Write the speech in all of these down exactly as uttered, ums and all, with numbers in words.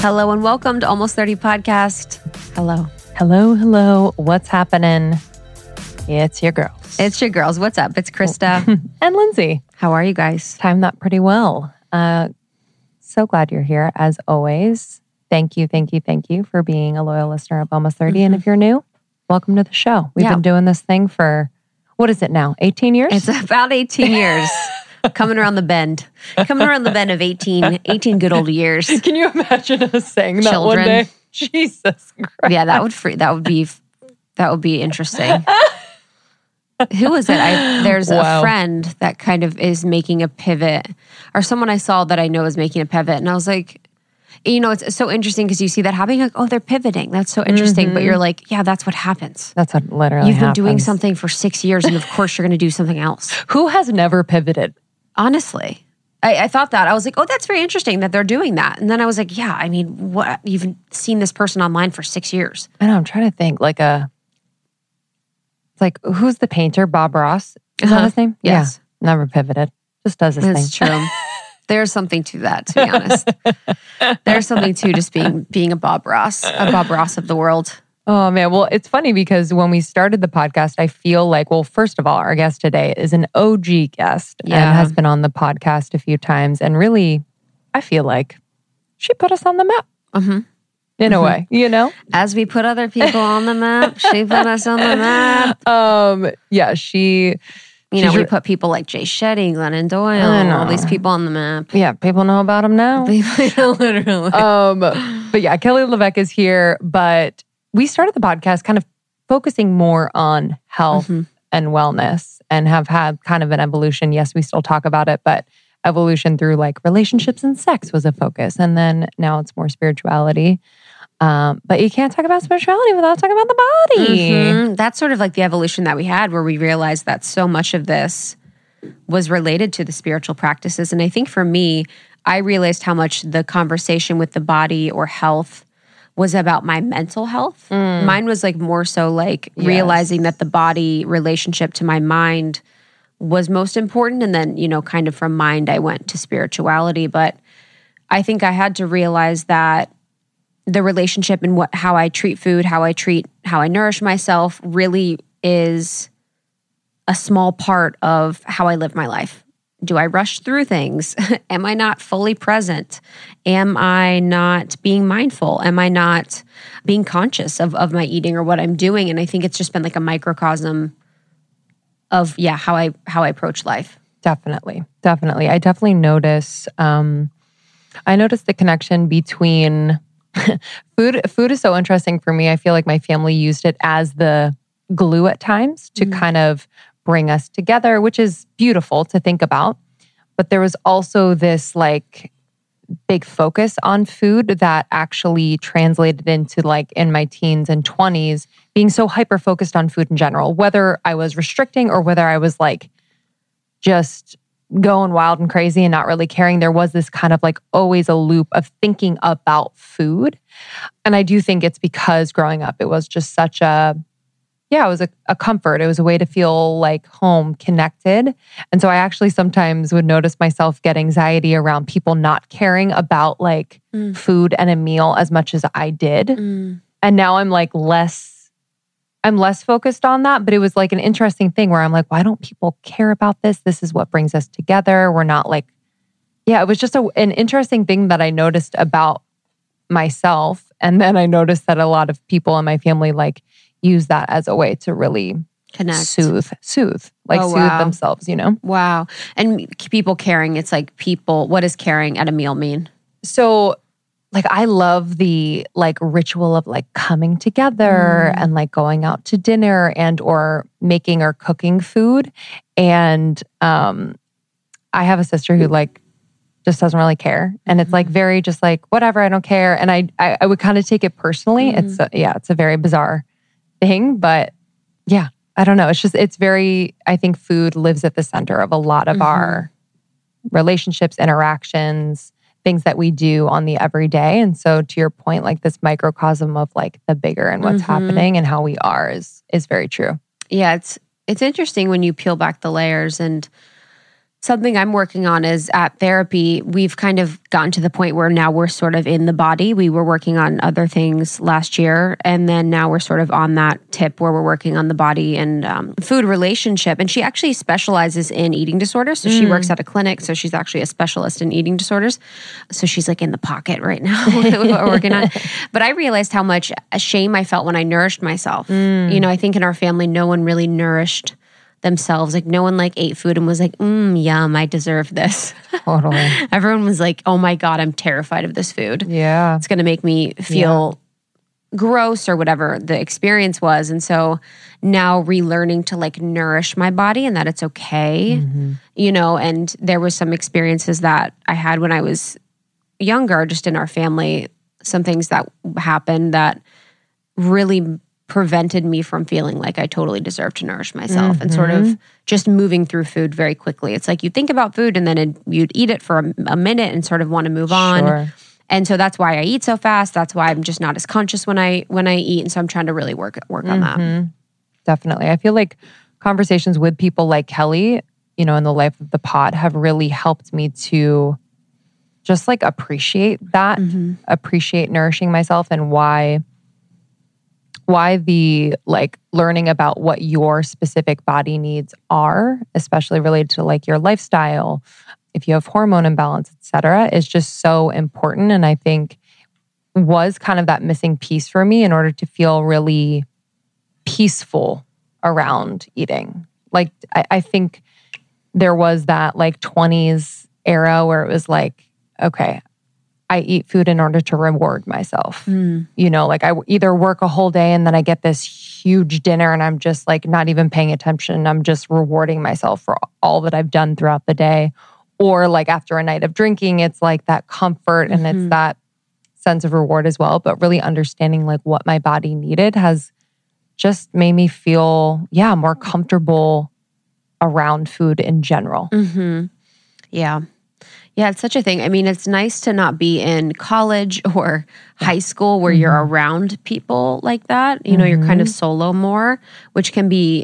Hello and welcome to Almost thirty Podcast. Hello. Hello, hello. What's happening? It's your girls. It's your girls. What's up? It's Krista. And Lindsay. How are you guys? Timed that pretty well. Uh, so glad you're here, as always. Thank you, thank you, thank you for being a loyal listener of Almost thirty. Mm-hmm. And if you're new, welcome to the show. We've yeah. been doing this thing for, what is it now, eighteen years? It's about eighteen years. Coming around the bend. Coming around the bend of eighteen, eighteen good old years. Can you imagine us saying that Children. one day? Jesus Christ. Yeah, that would free, that would be that would be interesting. Who was it? I, there's wow. a friend that kind of is making a pivot, or someone I saw that I know is making a pivot, and I was like, you know, it's so interesting because you see that happening. Like, oh, they're pivoting. That's so interesting. Mm-hmm. But you're like, yeah, that's what happens. That's what literally You've been happens. doing something for six years, and of course you're going to do something else. Who has never pivoted? Honestly, I, I thought that. I was like, oh, that's very interesting that they're doing that. And then I was like, yeah, I mean, what? You've seen this person online for six years. I know. I'm trying to think like a, it's like, who's the painter? Bob Ross? Is uh-huh. that his name? Yes. Yeah. Never pivoted. Just does his that's thing. That's true. There's something to that, to be honest. There's something to just being being a Bob Ross, a Bob Ross of the world. Oh man, well, it's funny because when we started the podcast, I feel like, well, first of all, our guest today is an O G guest yeah. and has been on the podcast a few times. And really, I feel like she put us on the map mm-hmm. in mm-hmm. a way, you know? As we put other people on the map, she put us on the map. Um, yeah, she... You know, we put people like Jay Shetty, Glennon Doyle, all these people on the map. Yeah, people know about them now. Literally. Um, but yeah, Kelly LeVeque is here, but we started the podcast kind of focusing more on health mm-hmm. and wellness and have had kind of an evolution. Yes, we still talk about it, but evolution through like relationships and sex was a focus. And then now it's more spirituality. Um, but you can't talk about spirituality without talking about the body. Mm-hmm. That's sort of like the evolution that we had where we realized that so much of this was related to the spiritual practices. And I think for me, I realized how much the conversation with the body or health was about my mental health. Mm. Mine was like more so like yes. realizing that the body relationship to my mind was most important. And then, you know, kind of from mind, I went to spirituality. But I think I had to realize that the relationship and what how I treat food, how I treat, how I nourish myself really is a small part of how I live my life. Do I rush through things? Am I not fully present? Am I not being mindful? Am I not being conscious of, of my eating or what I'm doing? And I think it's just been like a microcosm of, yeah, how I how I approach life. Definitely. Definitely. I definitely notice, um, I notice the connection between food. Food is so interesting for me. I feel like my family used it as the glue at times to mm-hmm. kind of bring us together, which is beautiful to think about. But there was also this like big focus on food that actually translated into like in my teens and twenties, being so hyper focused on food in general, whether I was restricting or whether I was like just going wild and crazy and not really caring. There was this kind of like always a loop of thinking about food. And I do think it's because growing up, it was just such a, yeah, it was a, a comfort. It was a way to feel like home, connected. And so I actually sometimes would notice myself get anxiety around people not caring about like mm. food and a meal as much as I did. Mm. And now I'm like less I'm less focused on that, but it was like an interesting thing where I'm like, why don't people care about this? This is what brings us together. We're not like, yeah, it was just a, an interesting thing that I noticed about myself. And then I noticed that a lot of people in my family like use that as a way to really connect, soothe, soothe, like oh, soothe wow. themselves, you know? Wow. And people caring, it's like people, what does caring at a meal mean? So like I love the like ritual of like coming together mm. and like going out to dinner and or making or cooking food. And um, I have a sister who like just doesn't really care. And it's like very just like, whatever, I don't care. And I I, I would kind of take it personally. Mm. It's a, yeah, it's a very bizarre thing. But yeah, I don't know. It's just, it's very, I think food lives at the center of a lot of mm-hmm. our relationships, interactions, things that we do on the everyday. And so to your point, like this microcosm of like the bigger and what's mm-hmm. happening and how we are is is very true. Yeah, it's it's interesting when you peel back the layers. And something I'm working on is at therapy, we've kind of gotten to the point where now we're sort of in the body. We were working on other things last year, and then now we're sort of on that tip where we're working on the body and um, food relationship. And she actually specializes in eating disorders. So mm. she works at a clinic. So she's actually a specialist in eating disorders. So she's like in the pocket right now with what we're working on. But I realized how much shame I felt when I nourished myself. Mm. You know, I think in our family, no one really nourished themselves. Like no one like ate food and was like, mm, yum, I deserve this. Totally. Everyone was like, oh my God, I'm terrified of this food. Yeah. It's going to make me feel yeah. gross or whatever the experience was. And so now relearning to like nourish my body and that it's okay, mm-hmm. you know, and there was some experiences that I had when I was younger, just in our family, some things that happened that really prevented me from feeling like I totally deserve to nourish myself mm-hmm. and sort of just moving through food very quickly. It's like you think about food and then it, you'd eat it for a, a minute and sort of want to move on. Sure. And so that's why I eat so fast. That's why I'm just not as conscious when I when I eat. And so I'm trying to really work work on mm-hmm. that. Definitely. I feel like conversations with people like Kelly, you know, in the Life of the Pod have really helped me to just like appreciate that, mm-hmm. appreciate nourishing myself and why why the like learning about what your specific body needs are, especially related to like your lifestyle, if you have hormone imbalance, et cetera, is just so important. And I think was kind of that missing piece for me in order to feel really peaceful around eating. Like I, I think there was that like twenties era where it was like, okay, I eat food in order to reward myself. Mm. You know, like I either work a whole day and then I get this huge dinner and I'm just like not even paying attention. I'm just rewarding myself for all that I've done throughout the day. Or like after a night of drinking, it's like that comfort and mm-hmm. it's that sense of reward as well. But really understanding like what my body needed has just made me feel, yeah, more comfortable around food in general. Mm-hmm. Yeah. Yeah, it's such a thing. I mean, it's nice to not be in college or high school where mm-hmm. you're around people like that. You know, mm-hmm. you're kind of solo more, which can be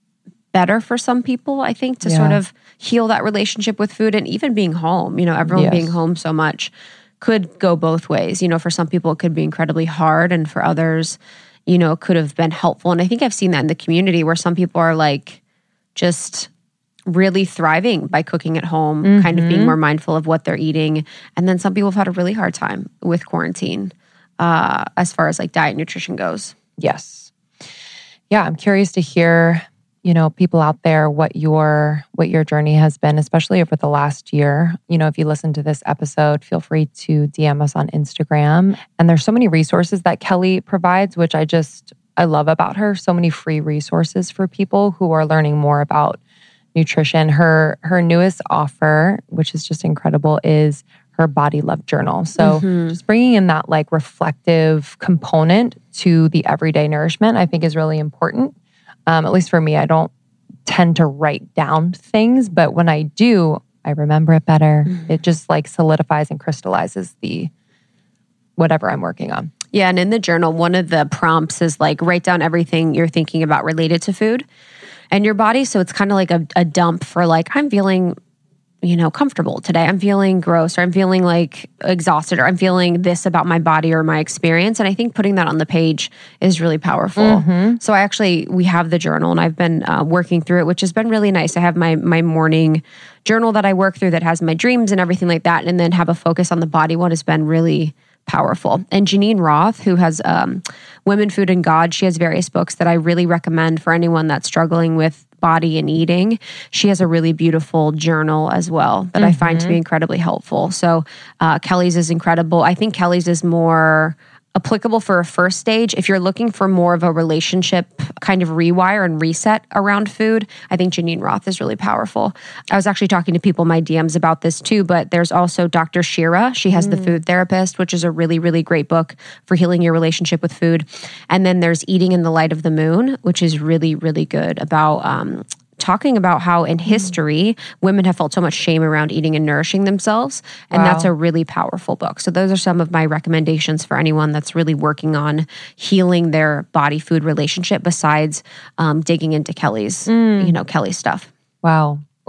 better for some people, I think, to yeah. sort of heal that relationship with food and even being home. You know, everyone yes. being home so much could go both ways. You know, for some people, it could be incredibly hard. And for others, you know, it could have been helpful. And I think I've seen that in the community where some people are like just really thriving by cooking at home, mm-hmm. kind of being more mindful of what they're eating. And then some people have had a really hard time with quarantine uh, as far as like diet and nutrition goes. Yes. Yeah, I'm curious to hear, you know, people out there, what your what your journey has been, especially over the last year. You know, if you listen to this episode, feel free to D M us on Instagram. And there's so many resources that Kelly provides, which I just, I love about her. So many free resources for people who are learning more about nutrition. Her her newest offer, which is just incredible, is her Body Love Journal. So mm-hmm. just bringing in that like reflective component to the everyday nourishment, I think is really important. Um, at least for me, I don't tend to write down things, but when I do, I remember it better. Mm-hmm. It just like solidifies and crystallizes the whatever I'm working on. Yeah, and in the journal, one of the prompts is like write down everything you're thinking about related to food and your body. So it's kind of like a, a dump for like, I'm feeling, you know, comfortable today. I'm feeling gross, or I'm feeling like exhausted, or I'm feeling this about my body or my experience. And I think putting that on the page is really powerful. Mm-hmm. So I actually, we have the journal and I've been uh, working through it, which has been really nice. I have my my morning journal that I work through that has my dreams and everything like that. And then have a focus on the body one has been really powerful. And Janine Roth, who has um, Women, Food, and God, she has various books that I really recommend for anyone that's struggling with body and eating. She has a really beautiful journal as well that mm-hmm. I find to be incredibly helpful. So uh, Kelly's is incredible. I think Kelly's is more applicable for a first stage. If you're looking for more of a relationship kind of rewire and reset around food, I think Janine Roth is really powerful. I was actually talking to people in my D Ms about this too, but there's also Doctor Shira. She has mm. The Food Therapist, which is a really, really great book for healing your relationship with food. And then there's Eating in the Light of the Moon, which is really, really good about um, talking about how in history, women have felt so much shame around eating and nourishing themselves. And wow. that's a really powerful book. So those are some of my recommendations for anyone that's really working on healing their body-food relationship besides um, digging into Kelly's, mm. you know, Kelly's stuff. Wow.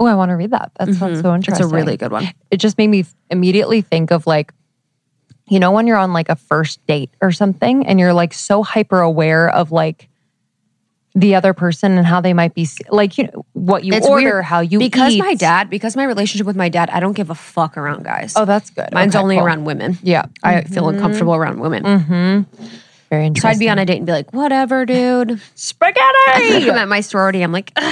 Oh, I want to read that. That mm-hmm. sounds so interesting. It's a really good one. It just made me immediately think of like, you know, when you're on like a first date or something and you're like so hyper aware of like the other person and how they might be, like, you know, what you it's order, weird. how you because eat. my dad, because my relationship with my dad, I don't give a fuck around guys. Oh, that's good. Mine's okay, only cool. around women. Yeah. I mm-hmm. feel uncomfortable around women. Mm-hmm. Very interesting. So I'd be on a date and be like, whatever, dude. Spaghetti! I'm at my sorority. I'm like,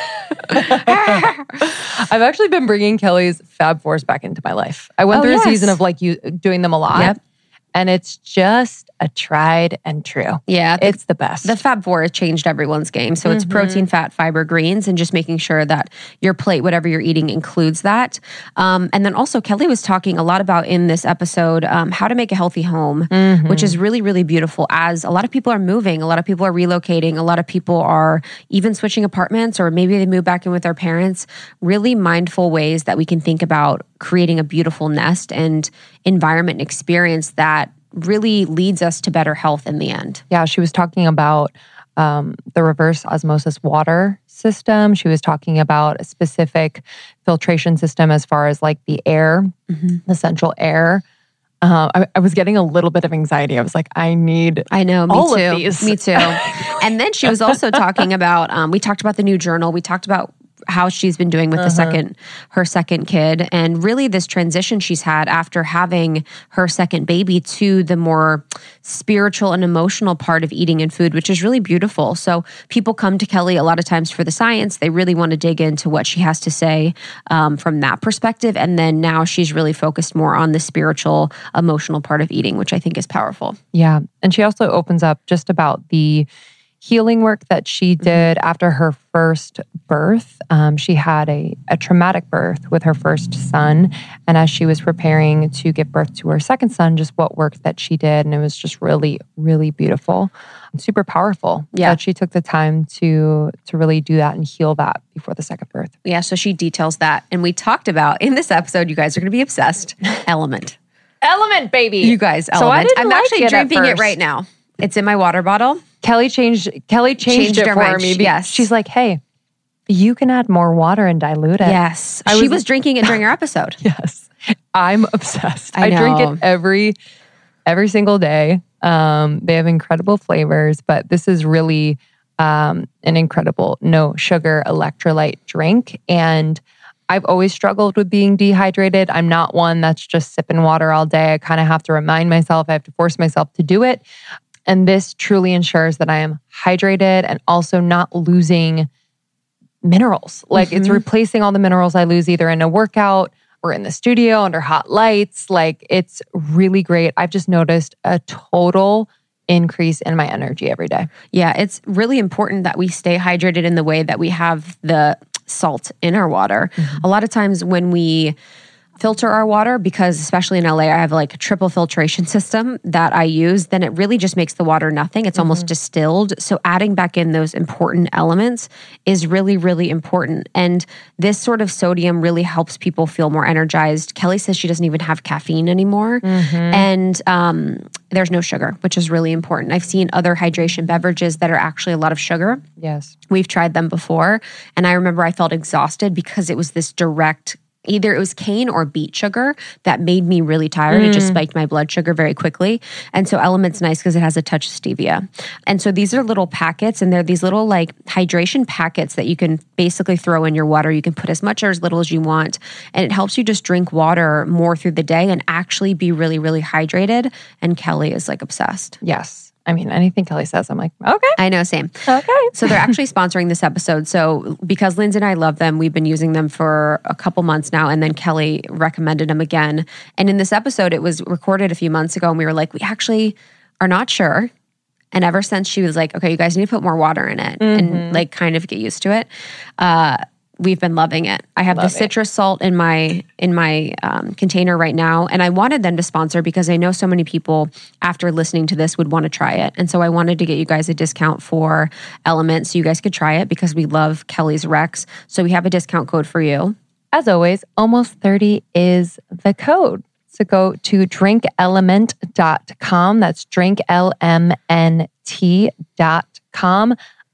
I've actually been bringing Kelly's Fab Fours back into my life. I went oh, through yes. a season of like you doing them a lot. Yep. And it's just a tried and true. Yeah. The, it's the best. The Fab Four has changed everyone's game. So mm-hmm. it's protein, fat, fiber, greens, and just making sure that your plate, whatever you're eating, includes that. Um, and then also Kelly was talking a lot about in this episode, um, how to make a healthy home, mm-hmm. which is really, really beautiful as a lot of people are moving. A lot of people are relocating. A lot of people are even switching apartments, or maybe they move back in with their parents. Really mindful ways that we can think about creating a beautiful nest and environment and experience that really leads us to better health in the end. Yeah, she was talking about um, the reverse osmosis water system. She was talking about a specific filtration system as far as like the air, mm-hmm. the central air. Uh, I, I was getting a little bit of anxiety. I was like, I need I know, me all too. of these. Me too. And then she was also talking about, um, we talked about the new journal. We talked about how she's been doing with uh-huh. the second, her second kid, and really this transition she's had after having her second baby to the more spiritual and emotional part of eating and food, which is really beautiful. So people come to Kelly a lot of times for the science. They really want to dig into what she has to say um, from that perspective. And then now she's really focused more on the spiritual, emotional part of eating, which I think is powerful. Yeah. And she also opens up just about the healing work that she did mm-hmm. after her first birth. Um, she had a, a traumatic birth with her first son. And as she was preparing to give birth to her second son, just what work that she did. And it was just really, really beautiful and super powerful yeah. that she took the time to, to really do that and heal that before the second birth. Yeah, so she details that. And we talked about, in this episode, you guys are going to be obsessed, Element. Element, baby. You guys, Element. So I didn't I'm like actually it drinking at it first. right now. It's in my water bottle. Kelly changed Kelly changed, Changed it her for mind. me. Yes. She's like, hey, you can add more water and dilute it. Yes. I she was, was drinking it during our episode. Yes. I'm obsessed. I, I drink know. it every every single day. Um, they have incredible flavors, but this is really um, an incredible no sugar electrolyte drink. And I've always struggled with being dehydrated. I'm not one that's just sipping water all day. I kind of have to remind myself, I have to force myself to do it. And this truly ensures that I am hydrated and also not losing minerals. Like mm-hmm. it's replacing all the minerals I lose either in a workout or in the studio under hot lights. Like it's really great. I've just noticed a total increase in my energy every day. Yeah, it's really important that we stay hydrated in the way that we have the salt in our water. Mm-hmm. A lot of times when we filter our water, because especially in L A, I have like a triple filtration system that I use, then it really just makes the water nothing. It's mm-hmm. almost distilled. So adding back in those important elements is really, really important. And this sort of sodium really helps people feel more energized. Kelly says she doesn't even have caffeine anymore. Mm-hmm. And um, there's no sugar, which is really important. I've seen other hydration beverages that are actually a lot of sugar. Yes. We've tried them before. And I remember I felt exhausted because it was this direct either it was cane or beet sugar that made me really tired. Mm. It just spiked my blood sugar very quickly. And so Element's nice because it has a touch of stevia. And so these are little packets, and they're these little like hydration packets that you can basically throw in your water. You can put as much or as little as you want. And it helps you just drink water more through the day and actually be really, really hydrated. And Kelly is like obsessed. Yes. I mean, anything Kelly says, I'm like, okay. I know, same. Okay. So they're actually sponsoring this episode. So because Lindsay and I love them, we've been using them for a couple months now. And then Kelly recommended them again. And in this episode, it was recorded a few months ago. And we were like, we actually are not sure. And ever since she was like, okay, you guys need to put more water in it mm-hmm. and like kind of get used to it. Uh, We've been loving it. I have Love the citrus it. salt in my in my um, container right now, and I wanted them to sponsor because I know so many people after listening to this would want to try it, and so I wanted to get you guys a discount for Element so you guys could try it because we love Kelly's Rex. So we have a discount code for you. As always, almost thirty is the code. So go to drink element dot com. That's drink L M N T dot com.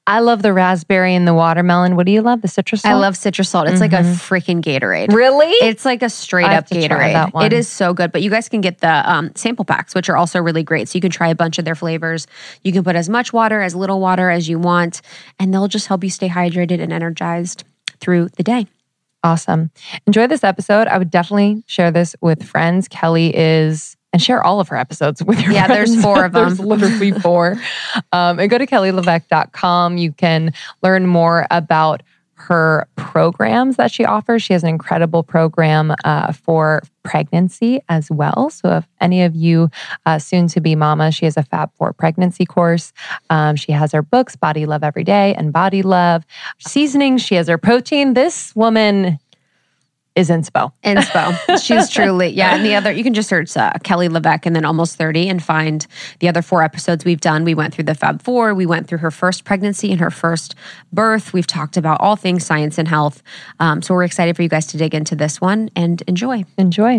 I love the raspberry and the watermelon. What do you love? The citrus salt? I love citrus salt. It's mm-hmm. like a freaking Gatorade. Really? It's like a straight up Gatorade. It is so good. But you guys can get the um, sample packs, which are also really great. So you can try a bunch of their flavors. You can put as much water, as little water as you want, and they'll just help you stay hydrated and energized through the day. Awesome. Enjoy this episode. I would definitely share this with friends. Kelly is... And share all of her episodes with your yeah, friends. Yeah, there's four of them. There's literally four. Um, and go to kelly levesque dot com. You can learn more about her programs that she offers. She has an incredible program uh, for pregnancy as well. So if any of you uh, soon to be mama, she has a Fab Four pregnancy course. Um, she has her books, Body Love Every Day and Body Love. Seasonings, she has her protein. This woman is inspo. Inspo. She's truly, yeah. And the other, you can just search uh, Kelly Levesque and then Almost thirty and find the other four episodes we've done. We went through the Fab Four. We went through her first pregnancy and her first birth. We've talked about all things science and health. Um, so we're excited for you guys to dig into this one and enjoy. Enjoy.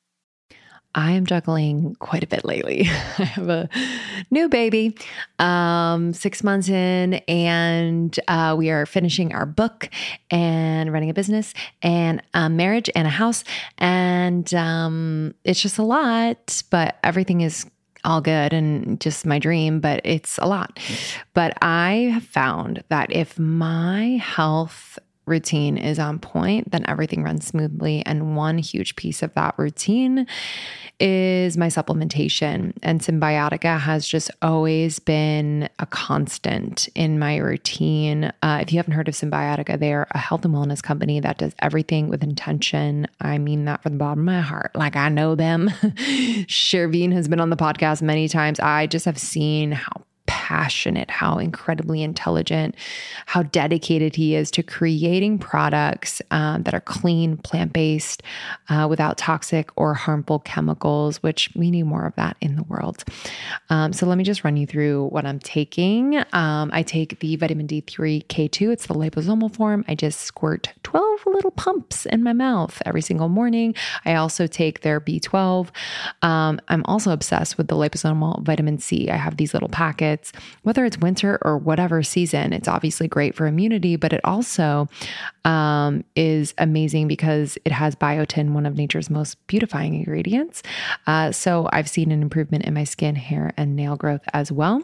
I am juggling quite a bit lately. I have a new baby, um, six months in, and uh, we are finishing our book and running a business and a marriage and a house. And um, it's just a lot, but everything is all good and just my dream, but it's a lot. But I have found that if my health routine is on point, then everything runs smoothly. And one huge piece of that routine is my supplementation. And Cymbiotika has just always been a constant in my routine. Uh, if you haven't heard of Cymbiotika, they are a health and wellness company that does everything with intention. I mean that from the bottom of my heart. Like, I know them. Sherveen has been on the podcast many times. I just have seen how passionate, how incredibly intelligent, how dedicated he is to creating products um, that are clean, plant-based, uh, without toxic or harmful chemicals, which we need more of that in the world. Um, so let me just run you through what I'm taking. Um, I take the vitamin D three K two. It's the liposomal form. I just squirt twelve little pumps in my mouth every single morning. I also take their B twelve. Um, I'm also obsessed with the liposomal vitamin C. I have these little packets. Whether it's winter or whatever season, it's obviously great for immunity, but it also um, is amazing because it has biotin, one of nature's most beautifying ingredients. Uh, so I've seen an improvement in my skin, hair, and nail growth as well.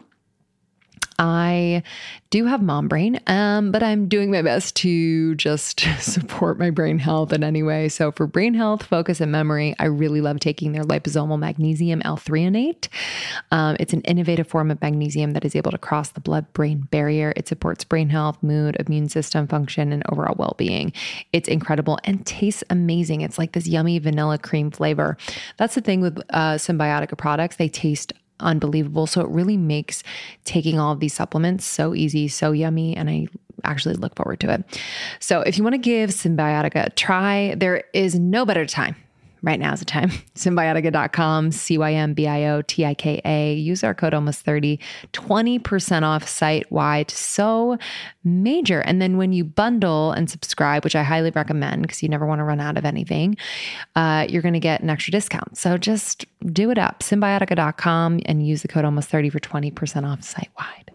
I do have mom brain, um, but I'm doing my best to just support my brain health in any way. So for brain health, focus, and memory, I really love taking their liposomal magnesium L-threonate. Um, it's an innovative form of magnesium that is able to cross the blood-brain barrier. It supports brain health, mood, immune system function, and overall well-being. It's incredible and tastes amazing. It's like this yummy vanilla cream flavor. That's the thing with uh, Cymbiotika products. They taste unbelievable. So it really makes taking all of these supplements so easy, so yummy, and I actually look forward to it. So if you want to give Cymbiotika a try, there is no better time. Right now is the time. Cymbiotika dot com, C Y M B I O T I K A. Use our code almost thirty, twenty percent off site-wide. So major. And then when you bundle and subscribe, which I highly recommend because you never want to run out of anything, uh, you're going to get an extra discount. So just do it up. Cymbiotika dot com and use the code almost thirty for twenty percent off site-wide.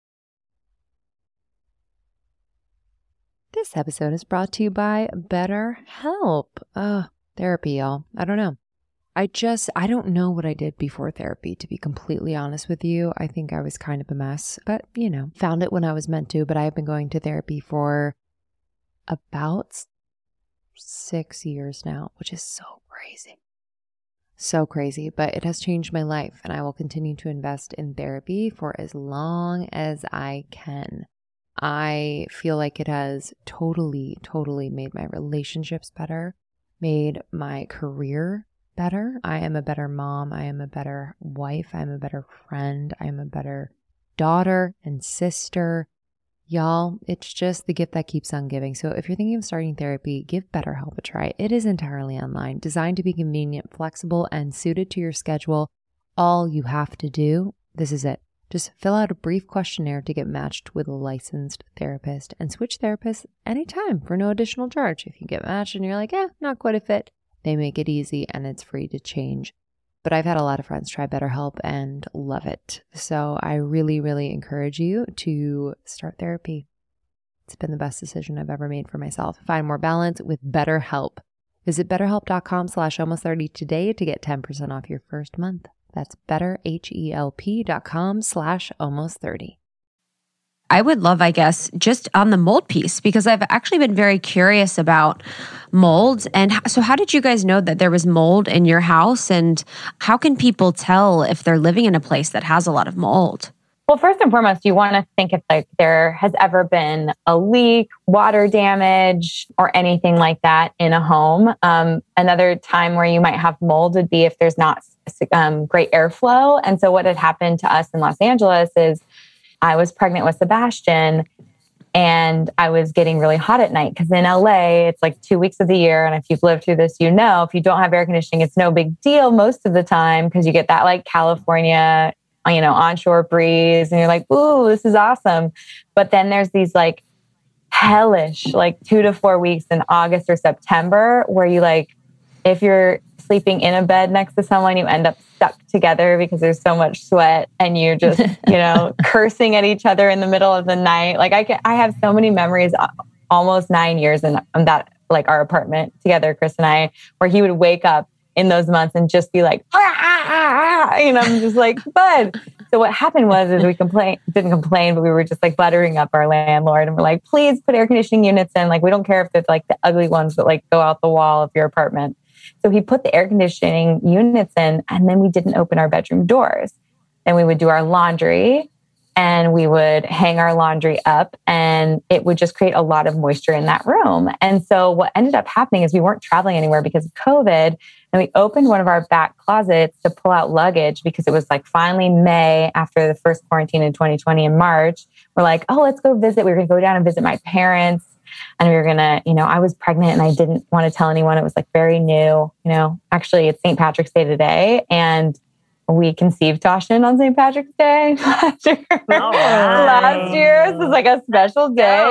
This episode is brought to you by BetterHelp. Uh, Therapy, y'all. I don't know. I just, I don't know what I did before therapy, to be completely honest with you. I think I was kind of a mess, but you know, found it when I was meant to. But I have been going to therapy for about six years now, which is so crazy. So crazy, but it has changed my life, and I will continue to invest in therapy for as long as I can. I feel like it has totally, totally made my relationships better, made my career better. I am a better mom. I am a better wife. I am a better friend. I am a better daughter and sister. Y'all, it's just the gift that keeps on giving. So if you're thinking of starting therapy, give BetterHelp a try. It is entirely online, designed to be convenient, flexible, and suited to your schedule. All you have to do, this is it. Just fill out a brief questionnaire to get matched with a licensed therapist and switch therapists anytime for no additional charge. If you get matched and you're like, eh, not quite a fit, they make it easy and it's free to change. but I've had a lot of friends try BetterHelp and love it. So I really, really encourage you to start therapy. It's been the best decision I've ever made for myself. Find more balance with BetterHelp. Visit betterhelp.com slash almost 30 today to get ten percent off your first month. That's betterhelp.com slash almost 30. I would love, I guess, just on the mold piece, because I've actually been very curious about mold. And so how did you guys know that there was mold in your house? And how can people tell if they're living in a place that has a lot of mold? Well, first and foremost, you want to think if like there has ever been a leak, water damage, or anything like that in a home. Um, another time where you might have mold would be if there's not um, great airflow. And so what had happened to us in Los Angeles is I was pregnant with Sebastian and I was getting really hot at night because in L A, it's like two weeks of the year. And if you've lived through this, you know, if you don't have air conditioning, it's no big deal most of the time because you get that like California, you know, onshore breeze and you're like, ooh, this is awesome. But then there's these like hellish, like two to four weeks in August or September where you like, if you're sleeping in a bed next to someone, you end up stuck together because there's so much sweat and you're just, you know, cursing at each other in the middle of the night. Like I can, I have so many memories, almost nine years in that, like our apartment together, Chris and I, where he would wake up in those months and just be like, ah, ah, ah, you know, I'm just like, bud. So what happened was, is we complain, didn't complain, but we were just like buttering up our landlord and we're like, please put air conditioning units in. Like, we don't care if it's like the ugly ones that like go out the wall of your apartment. So he put the air conditioning units in and then we didn't open our bedroom doors. Then we would do our laundry and we would hang our laundry up and it would just create a lot of moisture in that room. And so what ended up happening is we weren't traveling anywhere because of COVID. And we opened one of our back closets to pull out luggage because it was like finally May after the first quarantine in twenty twenty in March. We're like, oh, let's go visit. We were going to go down and visit my parents. And we were going to, you know, I was pregnant and I didn't want to tell anyone. It was like very new, you know, actually it's Saint Patrick's Day today. And we conceived Toshin on Saint Patrick's Day last year. Oh, wow. Last year. This is like a special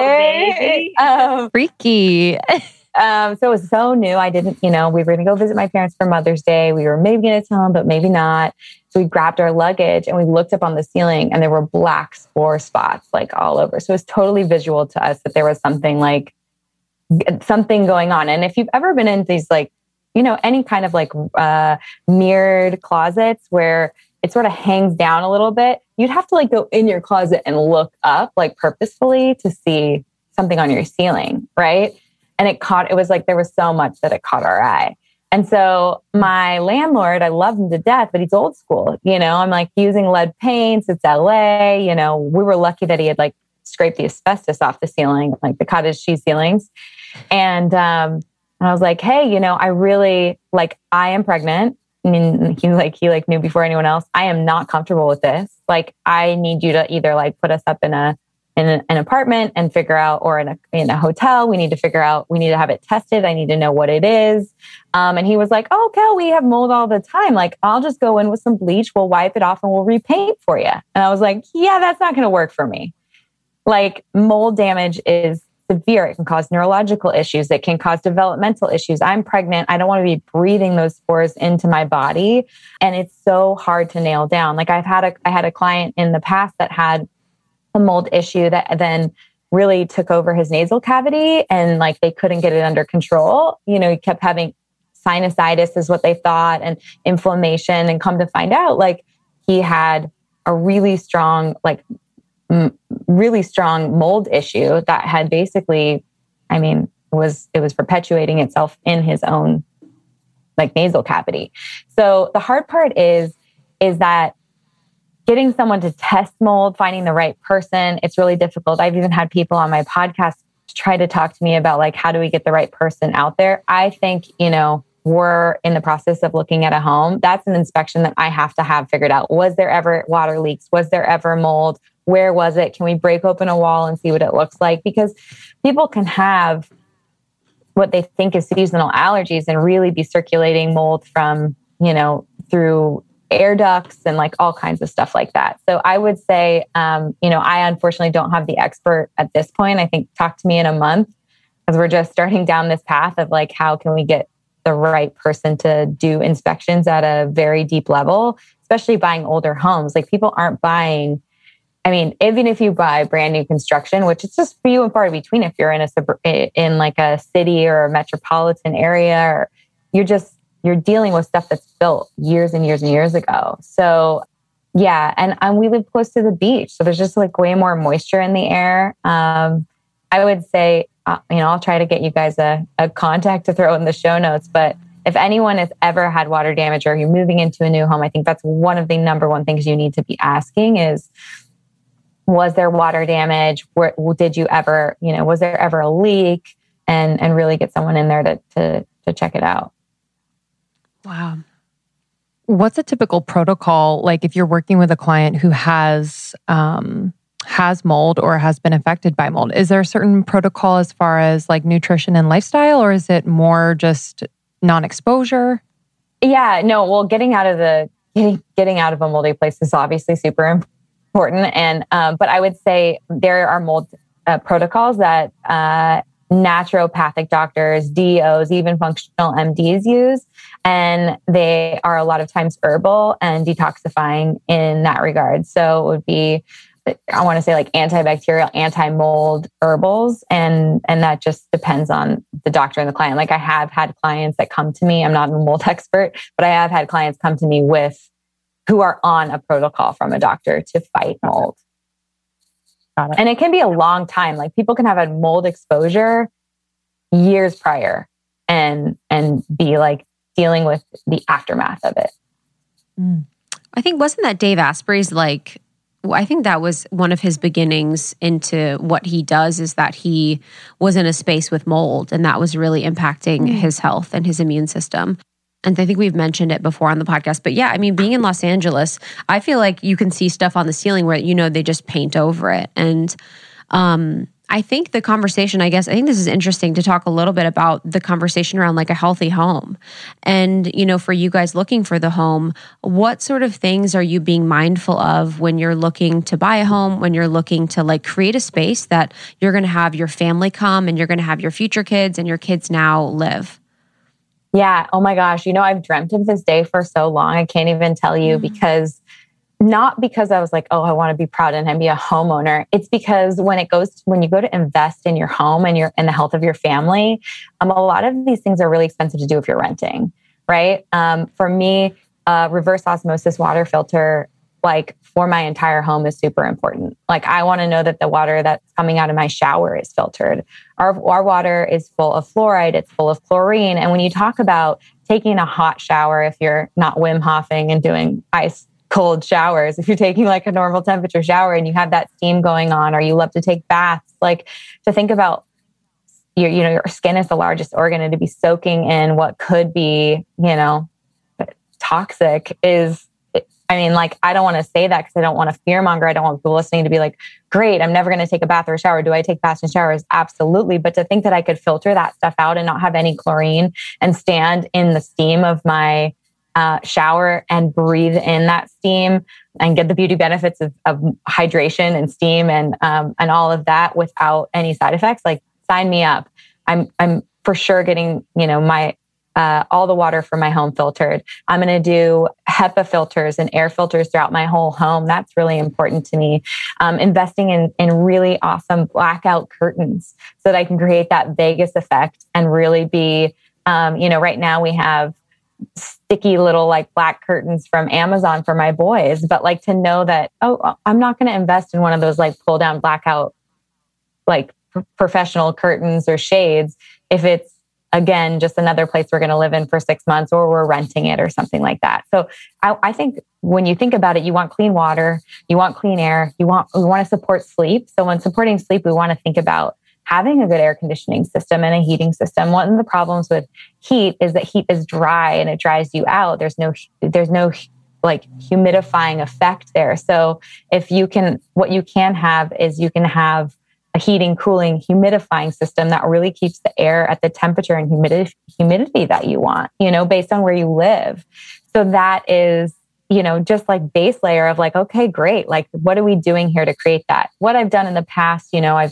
day. Oh, um, Freaky. Um, so it was so new. I didn't, you know, we were going to go visit my parents for Mother's Day. We were maybe going to tell them, but maybe not. So we grabbed our luggage and we looked up on the ceiling and there were black spore spots like all over. So it was totally visual to us that there was something like something going on. And if you've ever been in these like, you know, any kind of like uh, mirrored closets where it sort of hangs down a little bit, you'd have to like go in your closet and look up like purposefully to see something on your ceiling, right? And it caught, it was like, there was so much that it caught our eye. And so my landlord, I love him to death, but he's old school. You know, I'm like using lead paints. It's L A. You know, we were lucky that he had like scraped the asbestos off the ceiling, like the cottage cheese ceilings. And, um, and I was like, hey, you know, I really like, I am pregnant. I mean, he like, he like knew before anyone else, I am not comfortable with this. Like, I need you to either like put us up in a, in a, an apartment and figure out, or in a, in a hotel, we need to figure out, we need to have it tested. I need to know what it is. Um, and he was like, oh, okay, we have mold all the time. Like, I'll just go in with some bleach. We'll wipe it off and we'll repaint for you. And I was like, yeah, that's not going to work for me. Like, mold damage is severe. It can cause neurological issues. It can cause developmental issues. I'm pregnant. I don't want to be breathing those spores into my body. And it's so hard to nail down. Like, I've had a, I had a client in the past that had a mold issue that then really took over his nasal cavity and like they couldn't get it under control. You know, he kept having sinusitis is what they thought and inflammation, and come to find out like he had a really strong, like m- really strong mold issue that had basically, I mean, was, it was perpetuating itself in his own like nasal cavity. So the hard part is, is that getting someone to test mold, finding the right person, it's really difficult. I've even had people on my podcast try to talk to me about like, how do we get the right person out there? I think, you know, we're in the process of looking at a home. That's an inspection that I have to have figured out. Was there ever water leaks? Was there ever mold? Where was it? Can we break open a wall and see what it looks like? Because people can have what they think is seasonal allergies and really be circulating mold from, you know, through air ducts and like all kinds of stuff like that. So I would say, um, you know, I unfortunately don't have the expert at this point. I think talk to me in a month because we're just starting down this path of like, how can we get the right person to do inspections at a very deep level, especially buying older homes. Like people aren't buying, I mean, even if you buy brand new construction, which is just few and far between if you're in a in like a city or a metropolitan area, or you're just, you're dealing with stuff that's built years and years and years ago. So yeah, and, and we live close to the beach. So there's just like way more moisture in the air. Um, I would say, uh, you know, I'll try to get you guys a, a contact to throw in the show notes. But if anyone has ever had water damage or you're moving into a new home, I think that's one of the number one things you need to be asking is, was there water damage? Where, did you ever, you know, was there ever a leak? And and really get someone in there to to to check it out. Wow. What's a typical protocol, like if you're working with a client who has um, has mold or has been affected by mold? Is there a certain protocol as far as like nutrition and lifestyle, or is it more just non-exposure? Yeah, no. Well, getting out of the getting, getting out of a moldy place is obviously super important, and um, but I would say there are mold uh, protocols that uh, naturopathic doctors, D Os, even functional M Ds use. And they are a lot of times herbal and detoxifying in that regard. So it would be, I want to say like antibacterial, anti-mold herbals. And, and that just depends on the doctor and the client. Like I have had clients that come to me, I'm not a mold expert, but I have had clients come to me with who are on a protocol from a doctor to fight mold. Got it. And it can be a long time. Like people can have a mold exposure years prior and, and be like, dealing with the aftermath of it. Mm. I think, wasn't that Dave Asprey's like, I think that was one of his beginnings into what he does, is that he was in a space with mold and that was really impacting mm. his health and his immune system. And I think we've mentioned it before on the podcast, but yeah, I mean, being in Los Angeles, I feel like you can see stuff on the ceiling where, you know, they just paint over it. And, um, I think the conversation, I guess, I think this is interesting to talk a little bit about the conversation around like a healthy home. And, you know, for you guys looking for the home, what sort of things are you being mindful of when you're looking to buy a home, when you're looking to like create a space that you're going to have your family come and you're going to have your future kids and your kids now live? Yeah. Oh my gosh. You know, I've dreamt of this day for so long. I can't even tell you mm-hmm. because Not because I was like, oh, I want to be proud and be a homeowner. It's because when it goes, to, when you go to invest in your home and your in the health of your family, um, a lot of these things are really expensive to do if you're renting, right? Um, for me, uh, reverse osmosis water filter, like for my entire home, is super important. Like I want to know that the water that's coming out of my shower is filtered. Our our water is full of fluoride. It's full of chlorine. And when you talk about taking a hot shower, if you're not Wim Hofing and doing ice cold showers, if you're taking like a normal temperature shower and you have that steam going on, or you love to take baths, like to think about your, you know, your skin is the largest organ, and to be soaking in what could be, you know, toxic is, I mean, like, I don't want to say that because I don't want to fearmonger. I don't want people listening to be like, great, I'm never going to take a bath or a shower. Do I take baths and showers? Absolutely. But to think that I could filter that stuff out and not have any chlorine and stand in the steam of my Uh, shower and breathe in that steam and get the beauty benefits of, of hydration and steam and um, and all of that without any side effects, like sign me up. I'm I'm for sure getting, you know, my uh, all the water from my home filtered. I'm going to do HEPA filters and air filters throughout my whole home. That's really important to me. Um, investing in in really awesome blackout curtains so that I can create that Vegas effect and really be, um, you know, right now we have sticky little like black curtains from Amazon for my boys, but like to know that, oh, I'm not going to invest in one of those like pull down blackout, like p- professional curtains or shades if it's, again, just another place we're going to live in for six months or we're renting it or something like that. So I, I think when you think about it, you want clean water, you want clean air, you want, we want to support sleep. So when supporting sleep, we want to think about having a good air conditioning system and a heating system. One of the problems with heat is that heat is dry and it dries you out. There's no, there's no like humidifying effect there. So if you can, what you can have is you can have a heating, cooling, humidifying system that really keeps the air at the temperature and humidity, humidity that you want, you know, based on where you live. So that is, you know, just like base layer of like, okay, great. Like, what are we doing here to create that? What I've done in the past, you know, I've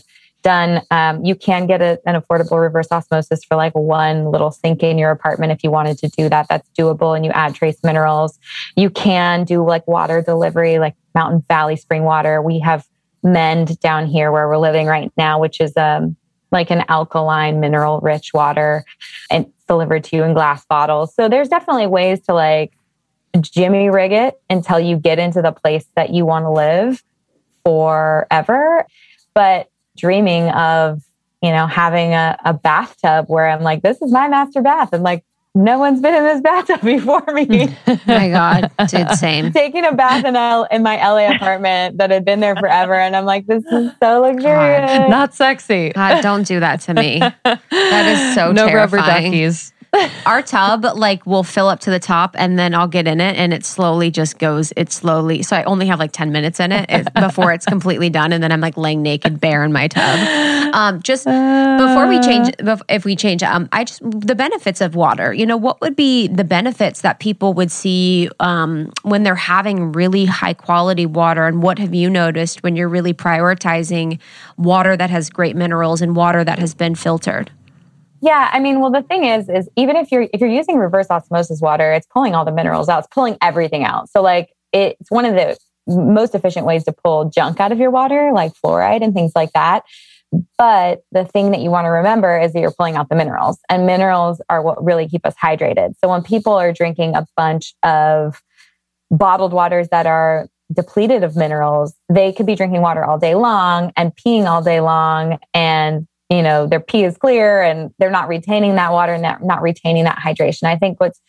done, um, you can get a, an affordable reverse osmosis for like one little sink in your apartment. If you wanted to do that, that's doable. And you add trace minerals. You can do like water delivery, like Mountain Valley Spring Water. We have Mend down here where we're living right now, which is um, like an alkaline, mineral rich water, and it's delivered to you in glass bottles. So there's definitely ways to like jimmy rig it until you get into the place that you want to live forever. But dreaming of, you know, having a, a bathtub where I'm like, this is my master bath. And like, no one's been in this bathtub before me. Oh my God, dude, same. Taking a bath in, L- in my L A apartment that had been there forever. And I'm like, this is so luxurious. God. Not sexy. God, don't do that to me. That is so no terrifying. rubber duckies. Our tub like will fill up to the top and then I'll get in it and it slowly just goes, it slowly. So I only have like ten minutes in it, it before it's completely done. And then I'm like laying naked bare in my tub. Um, just before we change, if we change, um, I just, the benefits of water, you know, what would be the benefits that people would see um, when they're having really high quality water? And what have you noticed when you're really prioritizing water that has great minerals and water that has been filtered? Yeah, I mean, well, the thing is, is even if you're if you're using reverse osmosis water, it's pulling all the minerals out. It's pulling everything out. So, like, it's one of the most efficient ways to pull junk out of your water, like fluoride and things like that. But the thing that you want to remember is that you're pulling out the minerals, and minerals are what really keep us hydrated. So, when people are drinking a bunch of bottled waters that are depleted of minerals, they could be drinking water all day long and peeing all day long, and you know, their pee is clear and they're not retaining that water and not, not retaining that hydration. I think what's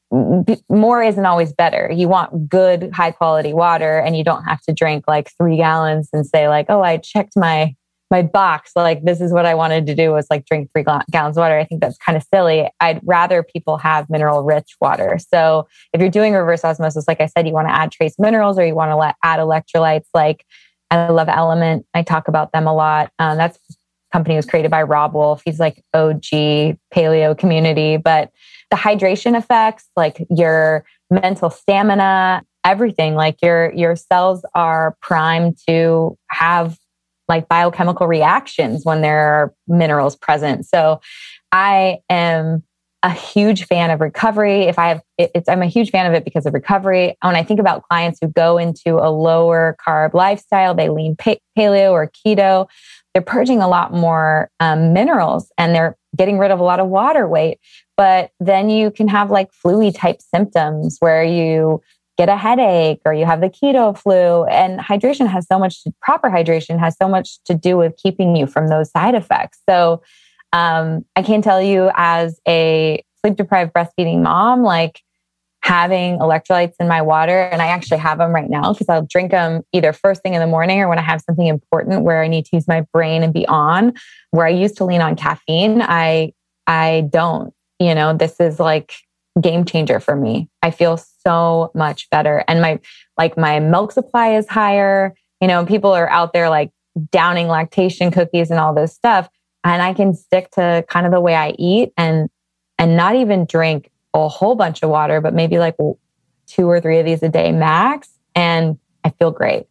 more isn't always better. You want good, high quality water, and you don't have to drink like three gallons and say like, oh, I checked my, my box. Like, this is what I wanted to do was like drink three gallons of water. I think that's kind of silly. I'd rather people have mineral rich water. So if you're doing reverse osmosis, like I said, you want to add trace minerals or you want to let, add electrolytes. Like I love Element. I talk about them a lot. Um, that's company was created by Rob Wolf. He's like O G paleo community, but the hydration effects, like your mental stamina, everything, like your, your cells are primed to have like biochemical reactions when there are minerals present. So I am a huge fan of recovery. If I have, it's, I'm a huge fan of it because of recovery. When I think about clients who go into a lower carb lifestyle, they lean paleo or keto, they're purging a lot more um, minerals and they're getting rid of a lot of water weight. But then you can have like flu-y type symptoms where you get a headache or you have the keto flu. And hydration has so much, proper hydration has so much to do with keeping you from those side effects. So um, I can tell you as a sleep deprived breastfeeding mom, like having electrolytes in my water, and I actually have them right now because I'll drink them either first thing in the morning or when I have something important where I need to use my brain and be on. Where I used to lean on caffeine, I I don't. You know, this is like game changer for me. I feel so much better, and my like my milk supply is higher. You know, people are out there like downing lactation cookies and all this stuff, and I can stick to kind of the way I eat and and not even drink a whole bunch of water, but maybe like two or three of these a day max. And I feel great.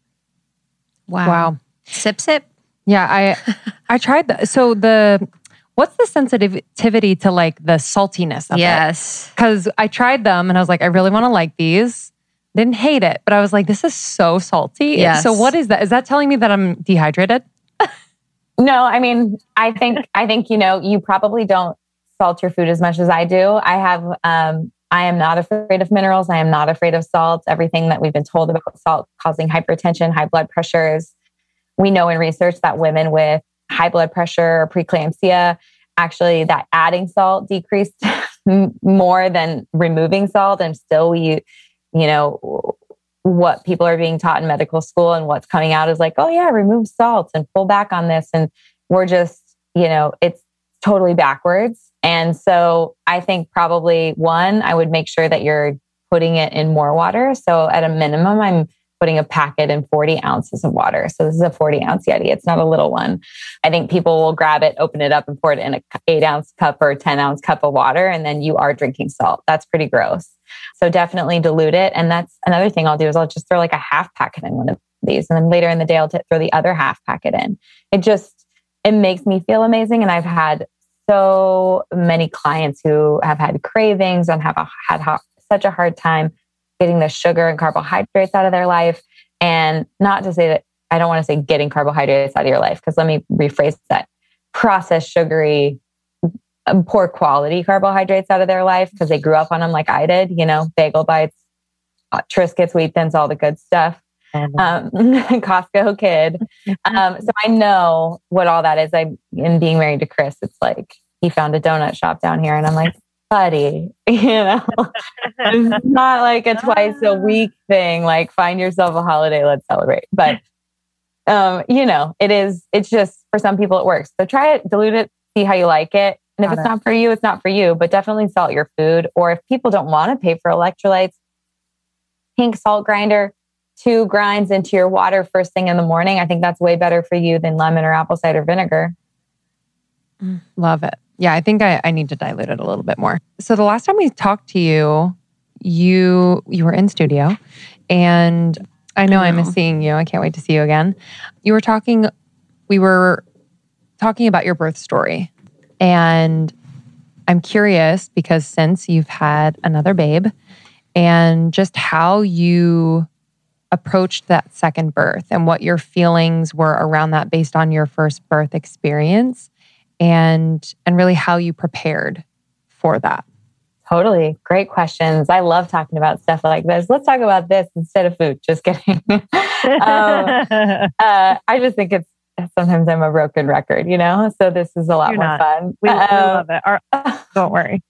Wow. Wow. Sip, sip. Yeah. I, I tried that. So the, what's the sensitivity to like the saltiness of yes. it? Because I tried them and I was like, I really want to like these. Didn't hate it, but I was like, this is so salty. Yes. So what is that? Is that telling me that I'm dehydrated? No, I mean, I think, I think, you know, you probably don't salt your food as much as I do. I have, um, I am not afraid of minerals. I am not afraid of salt. Everything that we've been told about salt causing hypertension, high blood pressures. We know in research that women with high blood pressure or preeclampsia, actually that adding salt decreased more than removing salt. And still we, you know, what people are being taught in medical school and what's coming out is like, oh yeah, remove salt and pull back on this. And we're just, you know, it's totally backwards. And so I think probably one, I would make sure that you're putting it in more water. So at a minimum, I'm putting a packet in forty ounces of water. So this is a forty ounce Yeti. It's not a little one. I think people will grab it, open it up and pour it in an eight ounce cup or ten ounce cup of water. And then you are drinking salt. That's pretty gross. So definitely dilute it. And that's another thing I'll do is I'll just throw like a half packet in one of these. And then later in the day, I'll t- throw the other half packet in. It just, it makes me feel amazing. And I've had so many clients who have had cravings and have a, had ha- such a hard time getting the sugar and carbohydrates out of their life. And not to say that, I don't want to say getting carbohydrates out of your life, because let me rephrase that. Processed, sugary, poor quality carbohydrates out of their life because they grew up on them like I did, you know, bagel bites, Triscuits, Wheat Thins, all the good stuff. Um, Costco kid. Um, so I know what all that is. I, in being married to Chris, it's like he found a donut shop down here and I'm like, buddy, you know, it's not like a twice a week thing. Like find yourself a holiday, let's celebrate. But, um, you know, it is, it's just, for some people it works. So try it, dilute it, see how you like it. And if Got it's it. not for you, it's not for you, but definitely salt your food. Or if people don't want to pay for electrolytes, pink salt grinder, two grinds into your water first thing in the morning. I think that's way better for you than lemon or apple cider vinegar. Love it. Yeah, I think I, I need to dilute it a little bit more. So the last time we talked to you, you you were in studio, and I know I, know. I miss seeing you. I can't wait to see you again. You were talking, we were talking about your birth story. And I'm curious because since you've had another babe and just how you approached that second birth and what your feelings were around that based on your first birth experience and and really how you prepared for that. Totally. Great questions. I love talking about stuff like this. Let's talk about this instead of food. Just kidding. um, uh, I just think it's, sometimes I'm a broken record, you know? So this is a lot You're more not. fun. We, um, we love it. Our, don't worry.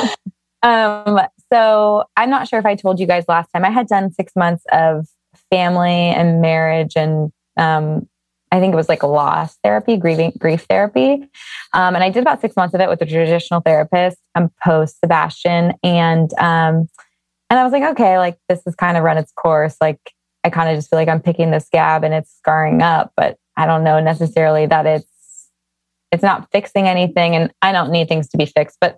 um, so I'm not sure if I told you guys last time, I had done six months of family and marriage and um, I think it was like loss therapy, grieving, grief therapy. Um, and I did about six months of it with a traditional therapist um, post Sebastian. And, um, and I was like, okay, like this has kind of run its course. Like I kind of just feel like I'm picking the scab and it's scarring up, but I don't know necessarily that it's, it's not fixing anything and I don't need things to be fixed, but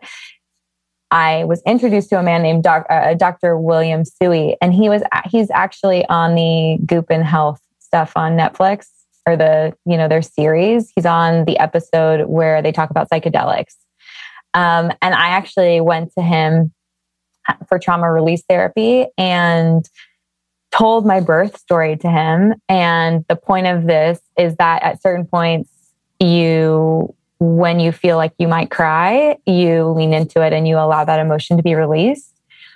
I was introduced to a man named doc, uh, Doctor William Suey, and he was, he's actually on the Goop and Health stuff on Netflix. Or the, you know, their series. He's on the episode where they talk about psychedelics. Um, and I actually went to him for trauma release therapy and told my birth story to him. And the point of this is that at certain points, you, when you feel like you might cry, you lean into it and you allow that emotion to be released.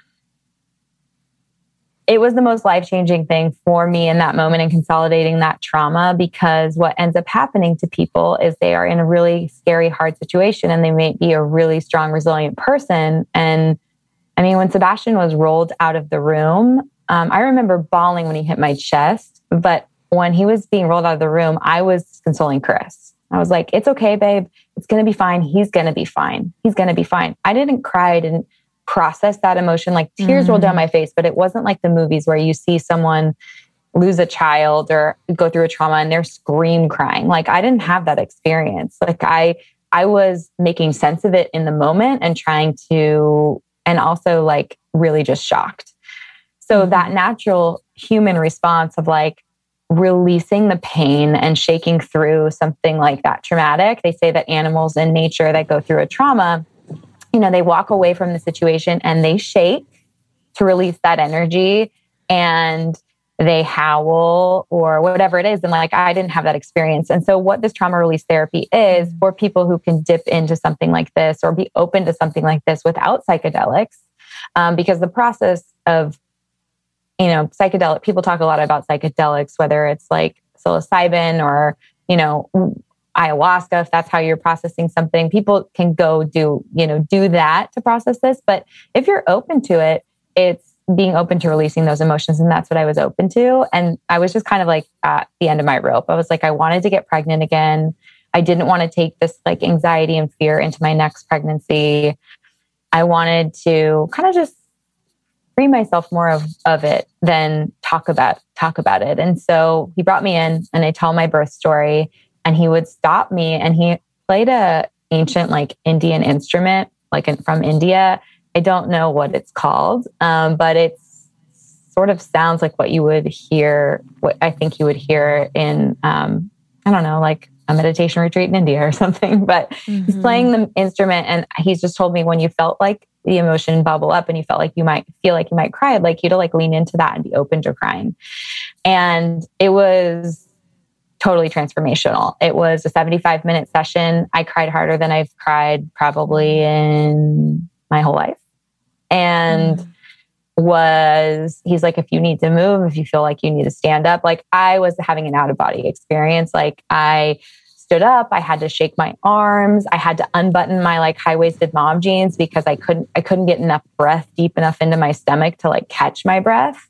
It was the most life-changing thing for me in that moment and consolidating that trauma, because what ends up happening to people is they are in a really scary, hard situation and they may be a really strong, resilient person. And I mean, when Sebastian was rolled out of the room, um, I remember bawling when he hit my chest, but when he was being rolled out of the room, I was consoling Chris. I was like, it's okay, babe. It's going to be fine. He's going to be fine. He's going to be fine. I didn't cry. I didn't process that emotion, like tears mm-hmm. rolled down my face, but it wasn't like the movies where you see someone lose a child or go through a trauma and they're scream crying. Like I didn't have that experience. Like I, I was making sense of it in the moment and trying to, and also like really just shocked. So mm-hmm. that natural human response of like releasing the pain and shaking through something like that traumatic. They say that animals in nature that go through a trauma, you know, they walk away from the situation and they shake to release that energy and they howl or whatever it is. And like, I didn't have that experience. And so what this trauma release therapy is for people who can dip into something like this or be open to something like this without psychedelics, um, because the process of, you know, psychedelic, people talk a lot about psychedelics, whether it's like psilocybin or, you know, ayahuasca, if that's how you're processing something, people can go do, you know, do that to process this. But if you're open to it, it's being open to releasing those emotions. And that's what I was open to. And I was just kind of like at the end of my rope. I was like, I wanted to get pregnant again. I didn't want to take this like anxiety and fear into my next pregnancy. I wanted to kind of just free myself more of, of it than talk about, talk about it. And so he brought me in and I tell my birth story. And he would stop me and he played a ancient like Indian instrument, like in, from India. I don't know what it's called, um, but it's sort of sounds like what you would hear, what I think you would hear in, um, I don't know, like a meditation retreat in India or something, but mm-hmm. he's playing the instrument. And he's just told me, when you felt like the emotion bubble up and you felt like you might feel like you might cry, I'd like you to like lean into that and be open to crying. And it was totally transformational. It was a seventy-five minute session. I cried harder than I've cried probably in my whole life. And mm. was, he's like, if you need to move, if you feel like you need to stand up, like I was having an out of body experience. Like I stood up, I had to shake my arms. I had to unbutton my like high-waisted mom jeans because I couldn't, I couldn't get enough breath deep enough into my stomach to like catch my breath.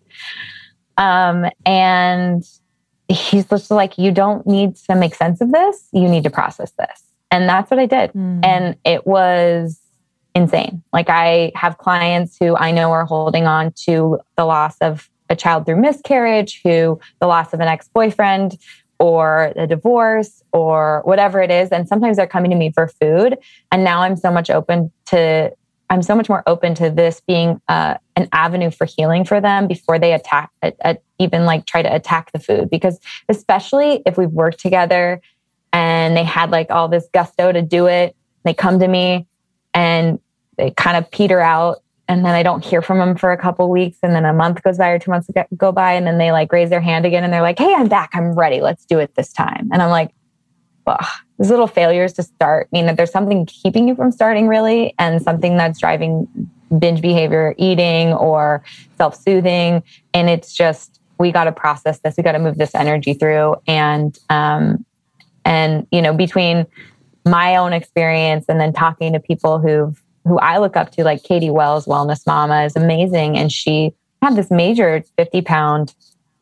Um, and he's just like, you don't need to make sense of this. You need to process this. And that's what I did. Mm. And it was insane. Like I have clients who I know are holding on to the loss of a child through miscarriage, who the loss of an ex-boyfriend or a divorce or whatever it is. And sometimes they're coming to me for food. And now I'm so much open to, I'm so much more open to this being uh, an avenue for healing for them before they attack, uh, uh, even like try to attack the food. Because especially if we've worked together and they had like all this gusto to do it, they come to me and they kind of peter out, and then I don't hear from them for a couple of weeks, and then a month goes by or two months go by, and then they like raise their hand again and they're like, hey, I'm back. I'm ready. Let's do it this time. And I'm like, well, these little failures to start mean that there's something keeping you from starting really, and something that's driving binge behavior, eating or self-soothing. And it's just, we got to process this. We got to move this energy through. And, um, and, you know, between my own experience and then talking to people who've, who I look up to, like Katie Wells, Wellness Mama, is amazing. And she had this major fifty pound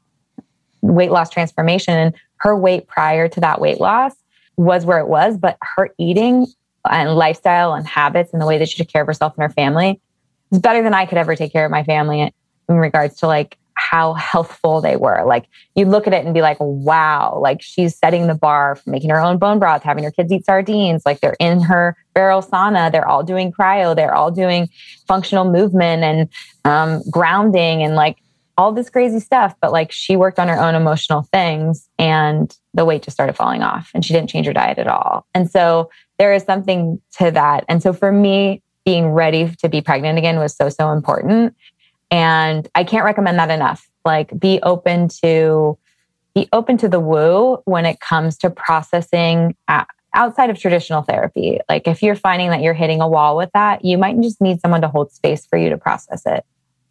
weight loss transformation. And her weight prior to that weight loss was where it was, but her eating and lifestyle and habits and the way that she took care of herself and her family is better than I could ever take care of my family in regards to like how healthful they were. Like you look at it and be like, wow, like she's setting the bar for making her own bone broth, having her kids eat sardines. Like they're in her barrel sauna. They're all doing cryo. They're all doing functional movement and um, grounding and like all this crazy stuff. But like she worked on her own emotional things and the weight just started falling off and she didn't change her diet at all. And so there is something to that. And so for me, being ready to be pregnant again was so, so important. And I can't recommend that enough. Like be open to, be open to the woo when it comes to processing outside of traditional therapy. Like if you're finding that you're hitting a wall with that, you might just need someone to hold space for you to process it.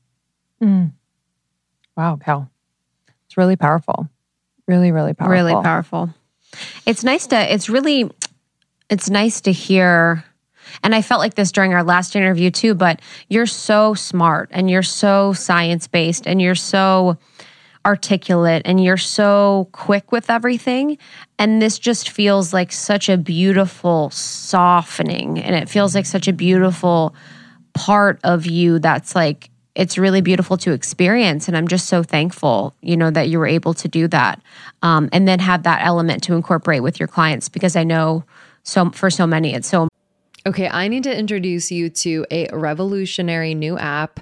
Mm. Wow, Cal. It's really powerful. Really, really powerful. Really powerful. It's nice to, it's really, it's nice to hear. And I felt like this during our last interview too, but you're so smart and you're so science-based and you're so articulate and you're so quick with everything. And this just feels like such a beautiful softening. And it feels like such a beautiful part of you that's like, it's really beautiful to experience. And I'm just so thankful, you know, that you were able to do that. Um, and then have that element to incorporate with your clients, because I know so for so many, it's so Okay, I need to introduce you to a revolutionary new app,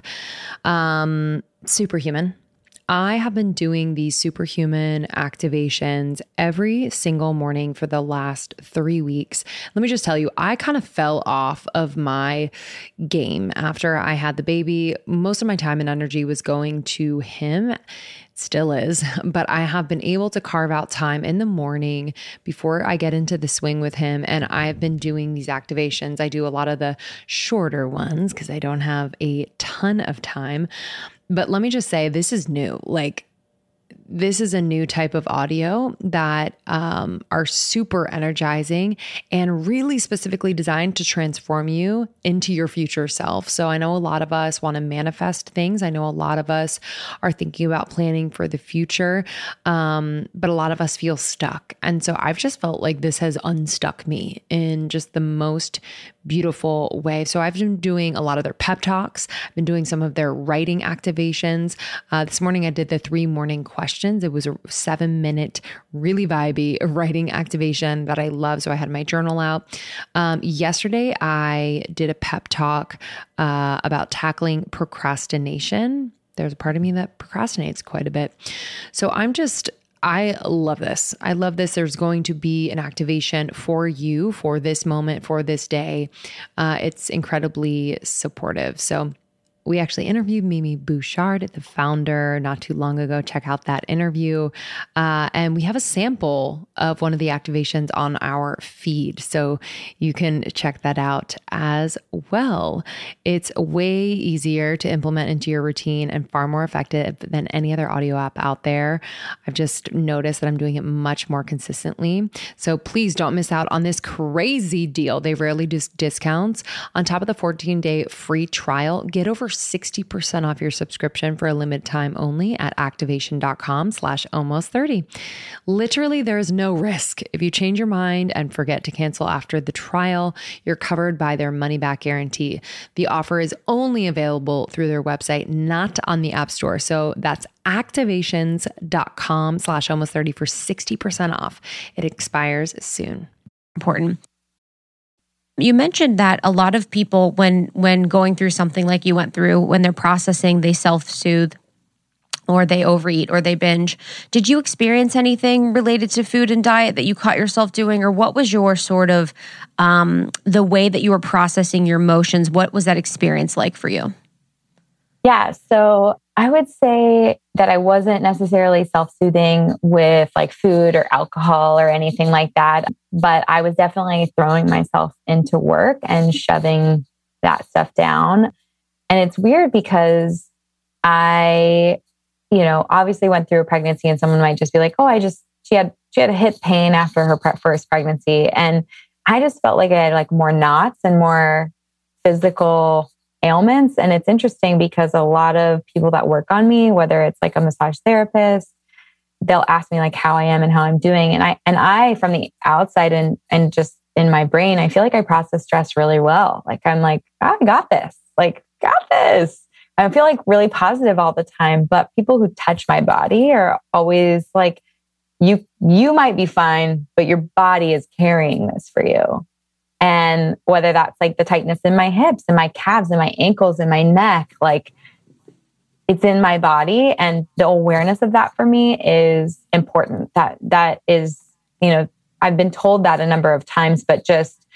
um, Superhuman. I have been doing these Superhuman activations every single morning for the last three weeks. Let me just tell you, I kind of fell off of my game after I had the baby. Most of my time and energy was going to him. Still is, but I have been able to carve out time in the morning before I get into the swing with him. And I've been doing these activations. I do a lot of the shorter ones because I don't have a ton of time. But let me just say, this is new. Like, this is a new type of audio that um, are super energizing and really specifically designed to transform you into your future self. So I know a lot of us want to manifest things. I know a lot of us are thinking about planning for the future, um, but a lot of us feel stuck. And so I've just felt like this has unstuck me in just the most beautiful way. So I've been doing a lot of their pep talks. I've been doing some of their writing activations. Uh, this morning I did the three morning questions. It was a seven minute, really vibey writing activation that I love. So I had my journal out. Um, yesterday I did a pep talk uh, about tackling procrastination. There's a part of me that procrastinates quite a bit. So I'm just I love this. I love this. There's going to be an activation for you for this moment, for this day. Uh, it's incredibly supportive. So we actually interviewed Mimi Bouchard, the founder, not too long ago. Check out that interview. Uh, and we have a sample of one of the activations on our feed. So you can check that out as well. It's way easier to implement into your routine and far more effective than any other audio app out there. I've just noticed that I'm doing it much more consistently. So please don't miss out on this crazy deal. They rarely do discounts. On top of the fourteen day free trial, get over sixty percent off your subscription for a limited time only at activation.com slash almost 30. Literally, there is no risk. If you change your mind and forget to cancel after the trial, you're covered by their money back guarantee. The offer is only available through their website, not on the App Store. So that's activations.com slash almost 30 for sixty percent off. It expires soon. Important. You mentioned that a lot of people, when when going through something like you went through, when they're processing, they self-soothe or they overeat or they binge. Did you experience anything related to food and diet that you caught yourself doing? Or what was your sort of, um, the way that you were processing your emotions? What was that experience like for you? Yeah, so I would say that I wasn't necessarily self-soothing with like food or alcohol or anything like that, but I was definitely throwing myself into work and shoving that stuff down. And it's weird because I, you know, obviously went through a pregnancy, and someone might just be like, oh, I just, she had, she had a hip pain after her pre- first pregnancy. And I just felt like I had like more knots and more physical ailments. And it's interesting because a lot of people that work on me, whether it's like a massage therapist, they'll ask me like how I am and how I'm doing. And I, and I, from the outside and, and just in my brain, I feel like I process stress really well. Like I'm like, oh, I got this, like, got this. I feel like really positive all the time, but people who touch my body are always like, you, you might be fine, but your body is carrying this for you. And whether that's like the tightness in my hips and my calves and my ankles and my neck, like it's in my body. And the awareness of that for me is important. That, that is, you know, I've been told that a number of times, but just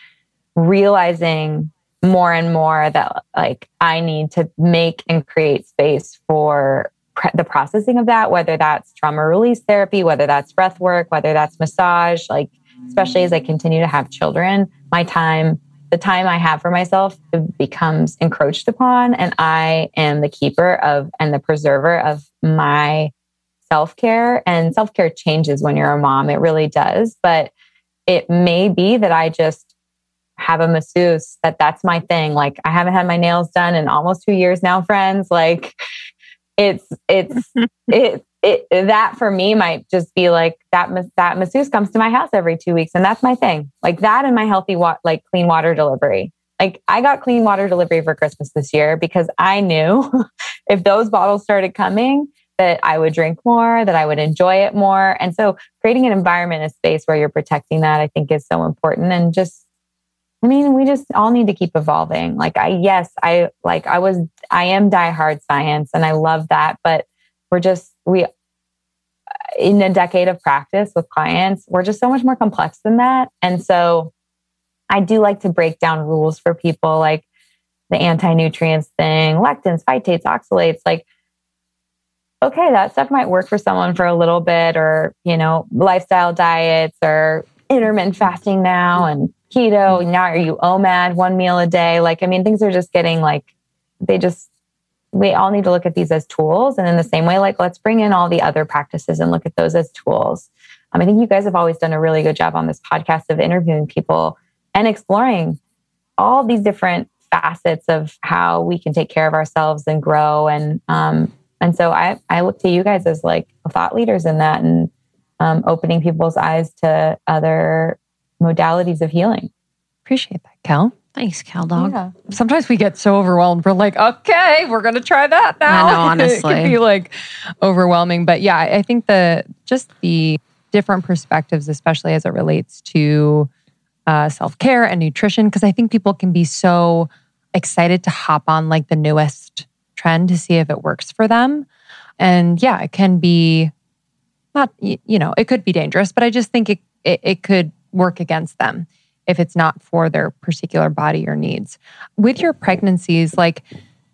realizing more and more that like I need to make and create space for pre- the processing of that, whether that's trauma release therapy, whether that's breath work, whether that's massage, like, especially as I continue to have children, my time, the time I have for myself becomes encroached upon. And I am the keeper of and the preserver of my self-care. And self-care changes when you're a mom. It really does. But it may be that I just have a masseuse, that that's my thing. Like I haven't had my nails done in almost two years now, friends. Like it's, it's, it, It, that for me might just be like that, that masseuse comes to my house every two weeks. And that's my thing. Like that and my healthy, wa- like clean water delivery. Like I got clean water delivery for Christmas this year because I knew if those bottles started coming, that I would drink more, that I would enjoy it more. And so creating an environment, a space where you're protecting that, I think is so important. And just, I mean, we just all need to keep evolving. Like I, yes, I like, I was, I am diehard science and I love that, but we're just, we, in a decade of practice with clients, we're just so much more complex than that. And so I do like to break down rules for people, like the anti-nutrients thing, lectins, phytates, oxalates, like, okay, that stuff might work for someone for a little bit, or, you know, lifestyle diets or intermittent fasting now and keto. Now are you O M A D, one meal a day? Like, I mean, things are just getting like, they just, we all need to look at these as tools. And in the same way, like, let's bring in all the other practices and look at those as tools. Um, I think you guys have always done a really good job on this podcast of interviewing people and exploring all these different facets of how we can take care of ourselves and grow. And, um, and so I, I look to you guys as like thought leaders in that, and um, opening people's eyes to other modalities of healing. Appreciate that, Cal. Thanks, Cal Dog. Yeah. Sometimes we get so overwhelmed. We're like, okay, we're going to try that now. I know, honestly. It can be like overwhelming. But yeah, I think the just the different perspectives, especially as it relates to uh, self-care and nutrition, because I think people can be so excited to hop on like the newest trend to see if it works for them. And yeah, it can be not, you know, it could be dangerous, but I just think it, it, it could work against them if it's not for their particular body or needs. With your pregnancies, like,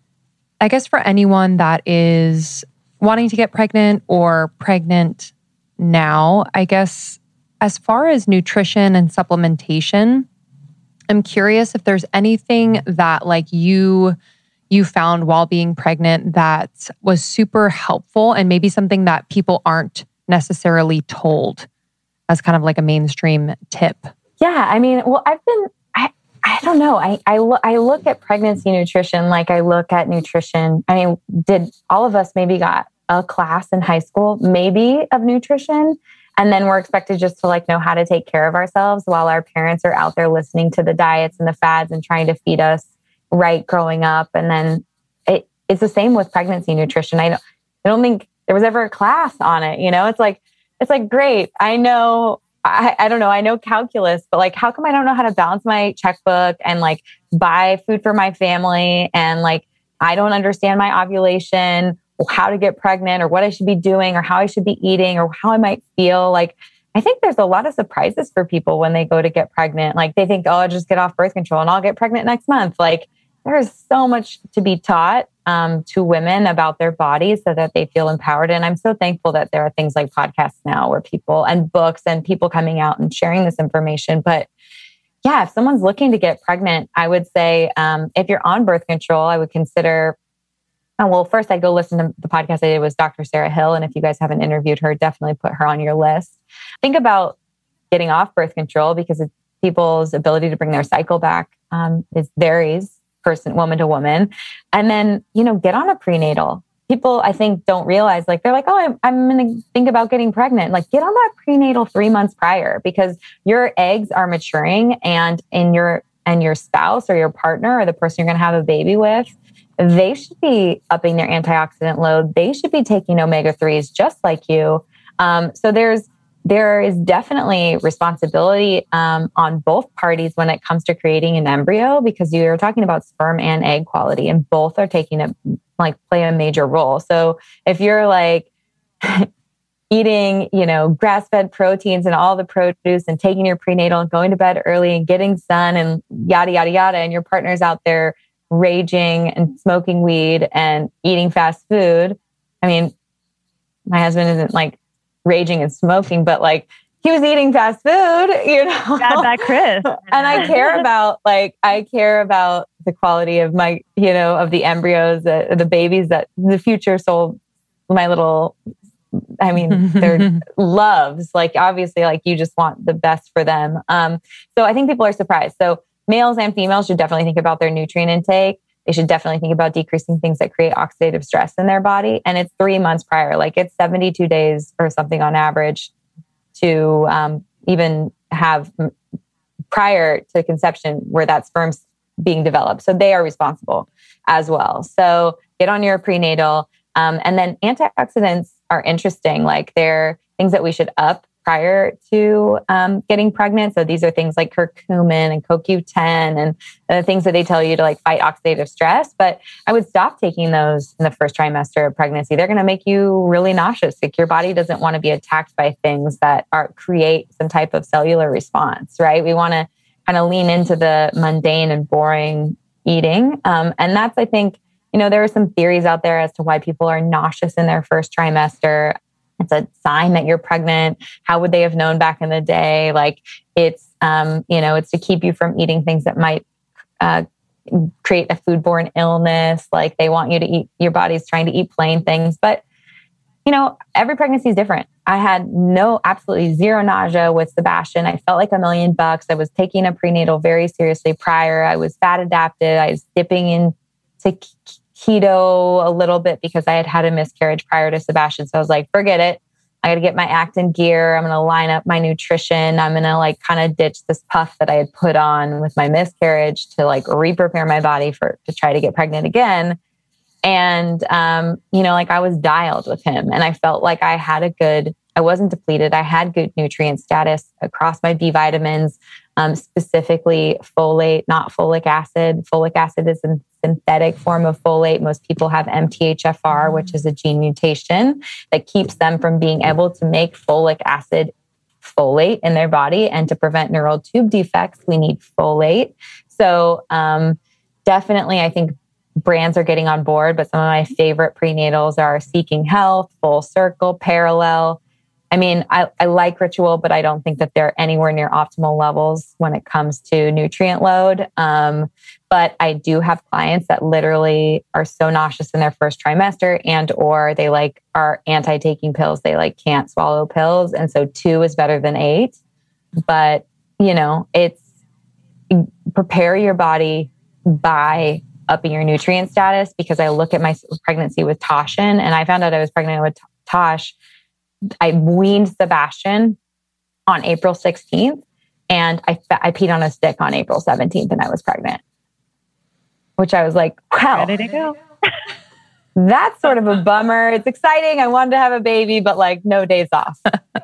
I guess for anyone that is wanting to get pregnant or pregnant now, I guess as far as nutrition and supplementation, I'm curious if there's anything that like you you found while being pregnant that was super helpful and maybe something that people aren't necessarily told as kind of like a mainstream tip. Yeah, I mean, well, I've been, I, I don't know. I, I, lo- I look at pregnancy nutrition like I look at nutrition. I mean, did all of us maybe got a class in high school, maybe of nutrition? And then we're expected just to like know how to take care of ourselves while our parents are out there listening to the diets and the fads and trying to feed us right growing up. And then it, it's the same with pregnancy nutrition. I don't, I don't think there was ever a class on it. You know, it's like, it's like, great. I know, I, I don't know. I know calculus, but like, how come I don't know how to balance my checkbook and like buy food for my family? And like, I don't understand my ovulation, or how to get pregnant, or what I should be doing, or how I should be eating, or how I might feel. Like, I think there's a lot of surprises for people when they go to get pregnant. Like they think, oh, I'll just get off birth control and I'll get pregnant next month. Like there is so much to be taught um, to women about their bodies so that they feel empowered. And I'm so thankful that there are things like podcasts now where people and books and people coming out and sharing this information. But yeah, if someone's looking to get pregnant, I would say um, if you're on birth control, I would consider, oh, well, first I'd go listen to the podcast I did with Doctor Sarah Hill. And if you guys haven't interviewed her, definitely put her on your list. Think about getting off birth control because it's people's ability to bring their cycle back um, it varies person, woman to woman. And then, you know, get on a prenatal. People, I think, don't realize, like, they're like, oh, I'm, I'm going to think about getting pregnant. Like, get on that prenatal three months prior because your eggs are maturing and in your, and your spouse or your partner or the person you're going to have a baby with, they should be upping their antioxidant load. They should be taking omega threes just like you. Um, so there's, there is definitely responsibility um, on both parties when it comes to creating an embryo, because you're talking about sperm and egg quality, and both are taking a like play a major role. So if you're like eating, you know, grass-fed proteins and all the produce and taking your prenatal and going to bed early and getting sun and yada, yada, yada, and your partner's out there raging and smoking weed and eating fast food. I mean, my husband isn't like raging and smoking, but like he was eating fast food, you know. Bad, bad Chris. And I care about like I care about the quality of my, you know, of the embryos, the, the babies that the future soul, my little, I mean, they're loves. Like obviously, like you just want the best for them. Um, so I think people are surprised. So males and females should definitely think about their nutrient intake. They should definitely think about decreasing things that create oxidative stress in their body. And it's three months prior, like it's seventy-two days or something on average to um, even have prior to conception where that sperm's being developed. So they are responsible as well. So get on your prenatal. Um, and then antioxidants are interesting. Like they're things that we should up prior to um, getting pregnant. So these are things like curcumin and C O Q ten and the things that they tell you to like fight oxidative stress. But I would stop taking those in the first trimester of pregnancy. They're going to make you really nauseous. Like your body doesn't want to be attacked by things that are create some type of cellular response, right? We want to kind of lean into the mundane and boring eating. Um, and that's, I think, you know, there are some theories out there as to why people are nauseous in their first trimester. It's a sign that you're pregnant. How would they have known back in the day? Like it's, um, you know, it's to keep you from eating things that might uh, create a foodborne illness. Like they want you to eat, your body's trying to eat plain things. But, you know, every pregnancy is different. I had no, absolutely zero nausea with Sebastian. I felt like a million bucks. I was taking a prenatal very seriously prior. I was fat adapted. I was dipping into keto a little bit because I had had a miscarriage prior to Sebastian. So I was like, forget it. I got to get my act in gear. I'm going to line up my nutrition. I'm going to like kind of ditch this puff that I had put on with my miscarriage to like re-prepare my body for, to try to get pregnant again. And, um, you know, like I was dialed with him and I felt like I had a good, I wasn't depleted. I had good nutrient status across my B vitamins, um, specifically folate, not folic acid. Folic acid is in synthetic form of folate. Most people have M T H F R, which is a gene mutation that keeps them from being able to make folic acid folate in their body. And to prevent neural tube defects, we need folate. So um, definitely, I think brands are getting on board, but some of my favorite prenatals are Seeking Health, Full Circle, Parallel. I mean, I, I like Ritual, but I don't think that they're anywhere near optimal levels when it comes to nutrient load. Um, but I do have clients that literally are so nauseous in their first trimester, and or they like are anti-taking pills. They like can't swallow pills. And so two is better than eight. But, you know, it's prepare your body by upping your nutrient status, because I look at my pregnancy with Toshin, and I found out I was pregnant with Tosh. I weaned Sebastian on April sixteenth, and I, I peed on a stick on April seventeenth, and I was pregnant, which I was like, wow, ready to go. That's sort of a bummer. It's exciting. I wanted to have a baby, but like no days off.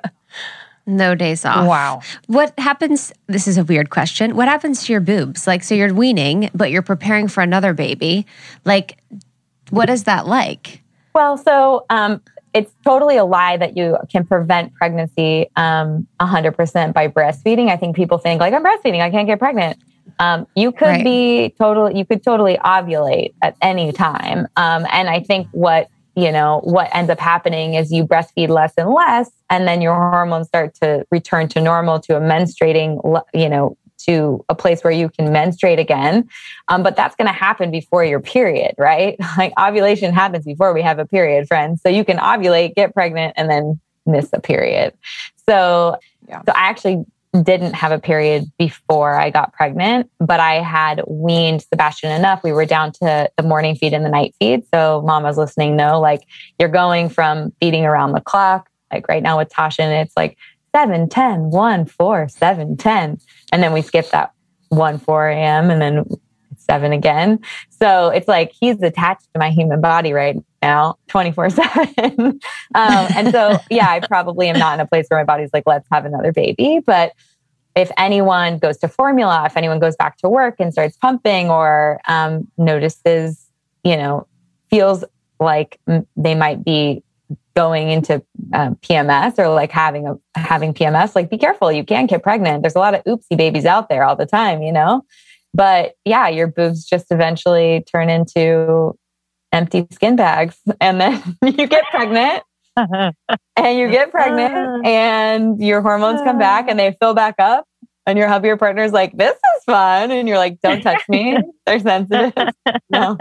No days off. Wow. What happens? This is a weird question. What happens to your boobs? Like, so you're weaning, but you're preparing for another baby. Like, what is that like? Well, so um, it's totally a lie that you can prevent pregnancy um, one hundred percent by breastfeeding. I think people think like, I'm breastfeeding, I can't get pregnant. Um, you could Right. be totally, you could totally ovulate at any time. Um, and I think what, you know, what ends up happening is you breastfeed less and less, and then your hormones start to return to normal, to a menstruating, you know, to a place where you can menstruate again. Um, but that's going to happen before your period, right? Like ovulation happens before we have a period, friends. So you can ovulate, get pregnant, and then miss a period. So, yeah. so I actually didn't have a period before I got pregnant, but I had weaned Sebastian enough. We were down to the morning feed and the night feed. So mamas listening know, like, you're going from feeding around the clock. Like right now with Toshin, it's like seven, ten, one, four, seven, ten. And then we skip that one, four a.m. and then seven again. So it's like he's attached to my human body right now, twenty-four seven. um, and so, yeah, I probably am not in a place where my body's like, let's have another baby. But if anyone goes to formula, if anyone goes back to work and starts pumping, or um, notices, you know, feels like they might be going into um, P M S, or like having a having P M S, like be careful. You can get pregnant. There's a lot of oopsie babies out there all the time, you know. But yeah, your boobs just eventually turn into empty skin bags, and then you get pregnant, and you get pregnant, and your hormones come back, and they fill back up, and your hubby or partner's like, "This is fun," and you're like, "Don't touch me. They're sensitive." No.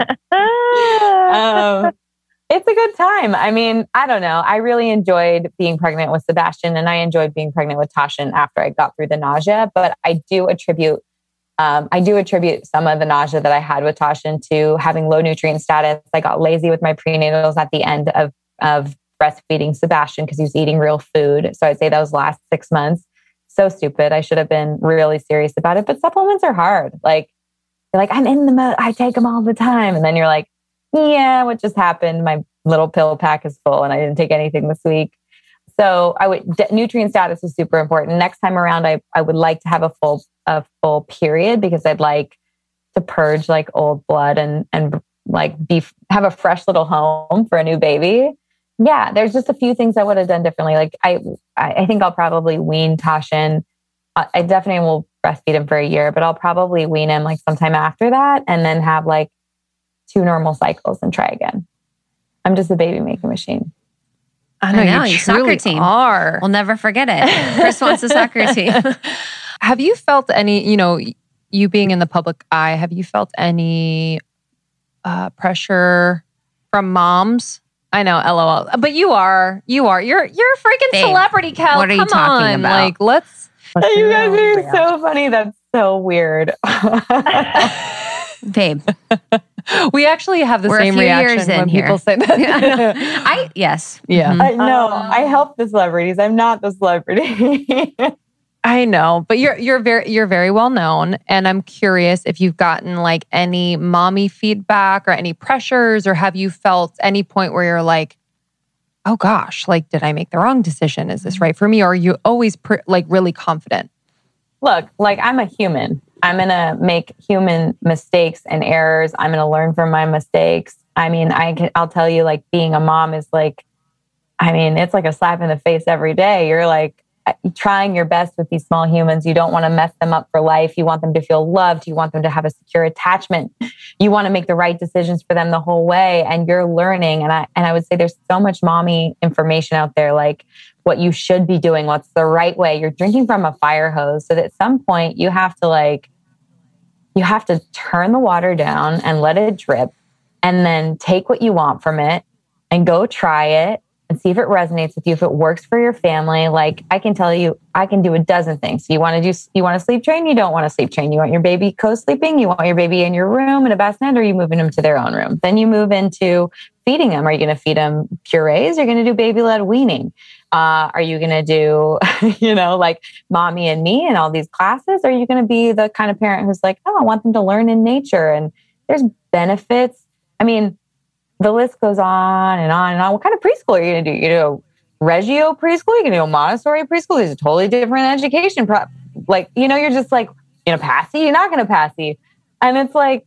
Um, It's a good time. I mean, I don't know. I really enjoyed being pregnant with Sebastian, and I enjoyed being pregnant with Toshin after I got through the nausea. But I do attribute, um, I do attribute some of the nausea that I had with Toshin to having low nutrient status. I got lazy with my prenatals at the end of of breastfeeding Sebastian because he was eating real food. So I'd say those last six months, so stupid. I should have been really serious about it. But supplements are hard. Like you're like, I'm in the mode. I take them all the time, and then you're like, yeah, what just happened? My little pill pack is full and I didn't take anything this week. So I would, d- nutrient status is super important. Next time around, I, I would like to have a full, a full period, because I'd like to purge like old blood and, and like be, have a fresh little home for a new baby. Yeah. There's just a few things I would have done differently. Like I, I think I'll probably wean Toshin. I definitely will breastfeed him for a year, but I'll probably wean him like sometime after that, and then have like two normal cycles and try again. I'm just a baby making machine. I know, I know, you you truly soccer team. are. We'll never forget it. Chris wants a soccer team. Have you felt any, you know, you being in the public eye, have you felt any uh, pressure from moms? I know, LOL. But you are, you are, you're, you're a freaking Babe, celebrity, Cal. what are you Come talking on. about? Like, let's. Hey, you guys are so funny. That's so weird. Babe, We actually have the We're a same few reaction years in when here. people say that. I, yes. Yeah. Mhm. I know. I help the celebrities. I'm not the celebrity. I know, but you're you're very you're very well known, and I'm curious if you've gotten like any mommy feedback or any pressures, or have you felt any point where you're like, oh gosh, like did I make the wrong decision? Is this right for me? Or are you always pr- like really confident? Look, like I'm a human. I'm going to make human mistakes and errors. I'm going to learn from my mistakes. I mean, I can, I'll tell you, like, being a mom is like, I mean, it's like a slap in the face every day. You're like trying your best with these small humans. You don't want to mess them up for life. You want them to feel loved. You want them to have a secure attachment. You want to make the right decisions for them the whole way. And you're learning. And I, and I would say there's so much mommy information out there, like what you should be doing, what's the right way. You're drinking from a fire hose. So that at some point you have to like, you have to turn the water down and let it drip, and then take what you want from it and go try it and see if it resonates with you, if it works for your family. Like, I can tell you, I can do a dozen things. You want to do, you want to sleep train? You don't want to sleep train. You want your baby co-sleeping? You want your baby in your room in a bassinet, or are you moving them to their own room? Then you move into feeding them. Are you going to feed them purees? You're going to do baby-led weaning. Uh, are you going to do, you know, like mommy and me and all these classes? Or are you going to be the kind of parent who's like, oh, I want them to learn in nature? And there's benefits. I mean, the list goes on and on and on. What kind of preschool are you going to do? You do a Reggio preschool? You're going to do a Montessori preschool? These are totally different education. Pro- like, you know, you're just like, you're going to passy? You're not going to passy. And it's like,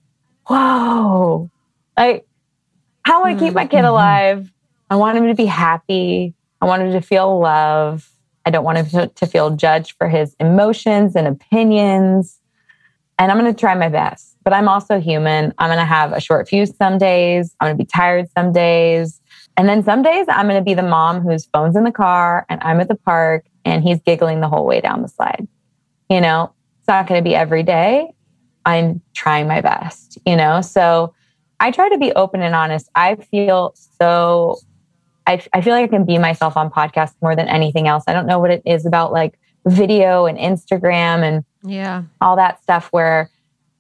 whoa. Like, I want to keep my kid alive. I want him to be happy. I want him to feel love. I don't want him to, to feel judged for his emotions and opinions. And I'm going to try my best. But I'm also human. I'm going to have a short fuse some days. I'm going to be tired some days. And then some days I'm going to be the mom whose phone's in the car and I'm at the park and he's giggling the whole way down the slide. You know, it's not going to be every day. I'm trying my best, you know? So I try to be open and honest. I feel so, I, I feel like I can be myself on podcasts more than anything else. I don't know what it is about like video and Instagram and yeah, all that stuff where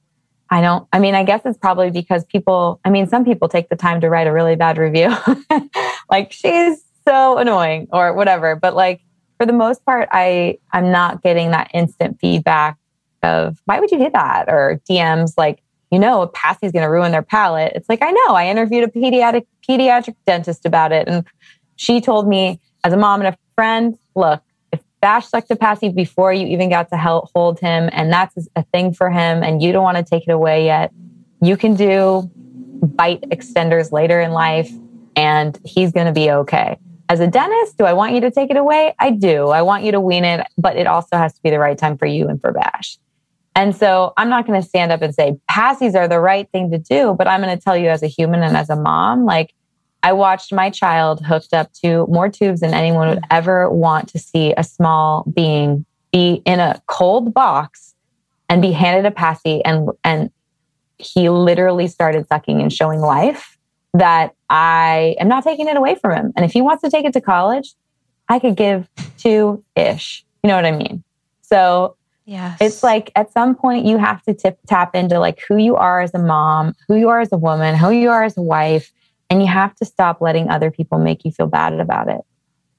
I don't, I mean, I guess it's probably because people, I mean, some people take the time to write a really bad review. Like, she's so annoying or whatever. But like, for the most part, I, I'm not getting that instant feedback of, why would you do that? Or D Ms like, you know, a passy's going to ruin their palate. It's like, I know, I interviewed a pediatric pediatric dentist about it. And she told me as a mom and a friend, look, if Bash sucked a passy before you even got to help hold him, and that's a thing for him, and you don't want to take it away yet, you can do bite extenders later in life, and he's going to be okay. As a dentist, do I want you to take it away? I do. I want you to wean it, but it also has to be the right time for you and for Bash. And so I'm not going to stand up and say passies are the right thing to do, but I'm going to tell you as a human and as a mom, like, I watched my child hooked up to more tubes than anyone would ever want to see a small being be in a cold box and be handed a passy. And, and he literally started sucking and showing life that I am not taking it away from him. And if he wants to take it to college, I could give two-ish. You know what I mean? So yes. It's like at some point you have to tip, tap into like who you are as a mom, who you are as a woman, who you are as a wife. And you have to stop letting other people make you feel bad about it.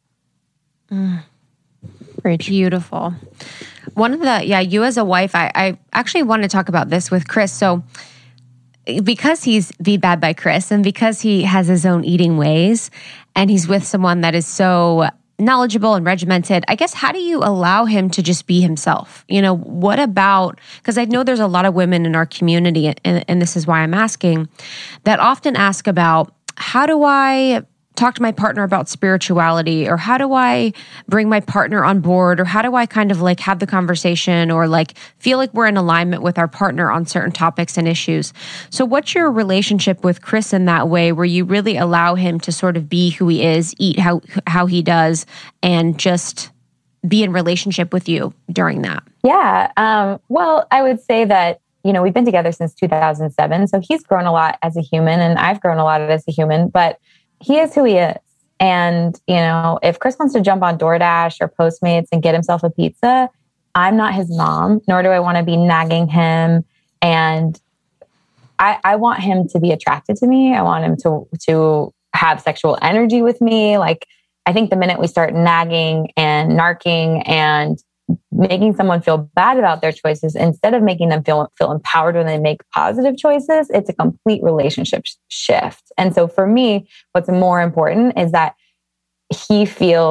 Mm. Very beautiful. One of the, yeah, you as a wife, I, I actually want to talk about this with Chris. So because he's Be Bad by Chris and because he has his own eating ways and he's with someone that is so knowledgeable and regimented, I guess, how do you allow him to just be himself? You know, what about, because I know there's a lot of women in our community, and, and this is why I'm asking, that often ask about, how do I talk to my partner about spirituality, or how do I bring my partner on board, or how do I kind of like have the conversation or like feel like we're in alignment with our partner on certain topics and issues. So what's your relationship with Chris in that way, where you really allow him to sort of be who he is, eat how how he does, and just be in relationship with you during that? Yeah. Um, well, I would say that, you know, we've been together since two thousand seven. So he's grown a lot as a human and I've grown a lot as a human, but he is who he is. And, you know, if Chris wants to jump on DoorDash or Postmates and get himself a pizza, I'm not his mom, nor do I want to be nagging him. And I, I want him to be attracted to me. I want him to, to have sexual energy with me. Like, I think the minute we start nagging and narking and making someone feel bad about their choices, instead of making them feel feel empowered when they make positive choices, it's a complete relationship sh- shift. And so for me, what's more important is that he feels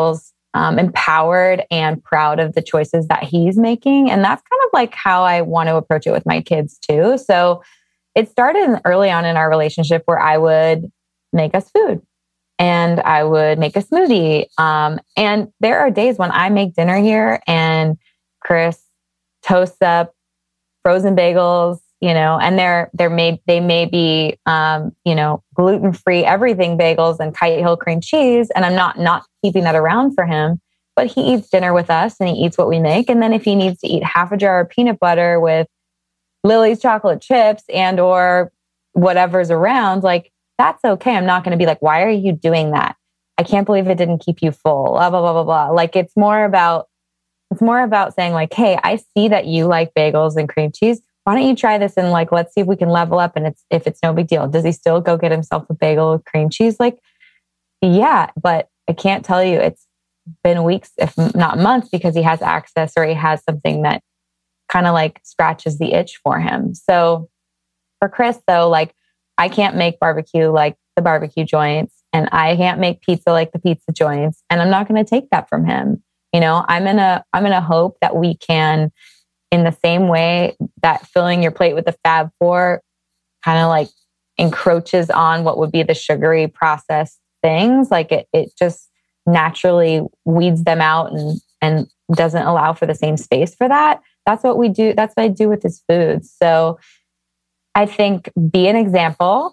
um, empowered and proud of the choices that he's making. And that's kind of like how I want to approach it with my kids too. So it started early on in our relationship where I would make us food and I would make a smoothie. Um, and there are days when I make dinner here and Chris toasts up frozen bagels, you know, and they're, they're made, they may be, um, you know, gluten-free, everything bagels and Kite Hill cream cheese. And I'm not, not keeping that around for him, but he eats dinner with us and he eats what we make. And then if he needs to eat half a jar of peanut butter with Lily's chocolate chips and, or whatever's around, like, that's okay. I'm not going to be like, why are you doing that? I can't believe it didn't keep you full, blah, blah, blah, blah, blah. Like, it's more about, it's more about saying like, hey, I see that you like bagels and cream cheese. Why don't you try this? And like, let's see if we can level up. And it's, if it's no big deal, does he still go get himself a bagel with cream cheese? Like, yeah, but I can't tell you, it's been weeks, if not months, because he has access or he has something that kind of like scratches the itch for him. So for Chris though, like, I can't make barbecue like the barbecue joints and I can't make pizza like the pizza joints. And I'm not going to take that from him. You know, I'm in a, I'm in a hope that we can, in the same way that filling your plate with the Fab Four kind of like encroaches on what would be the sugary processed things, like it, it just naturally weeds them out and, and doesn't allow for the same space for that. That's what we do. That's what I do with his foods. So I think be an example.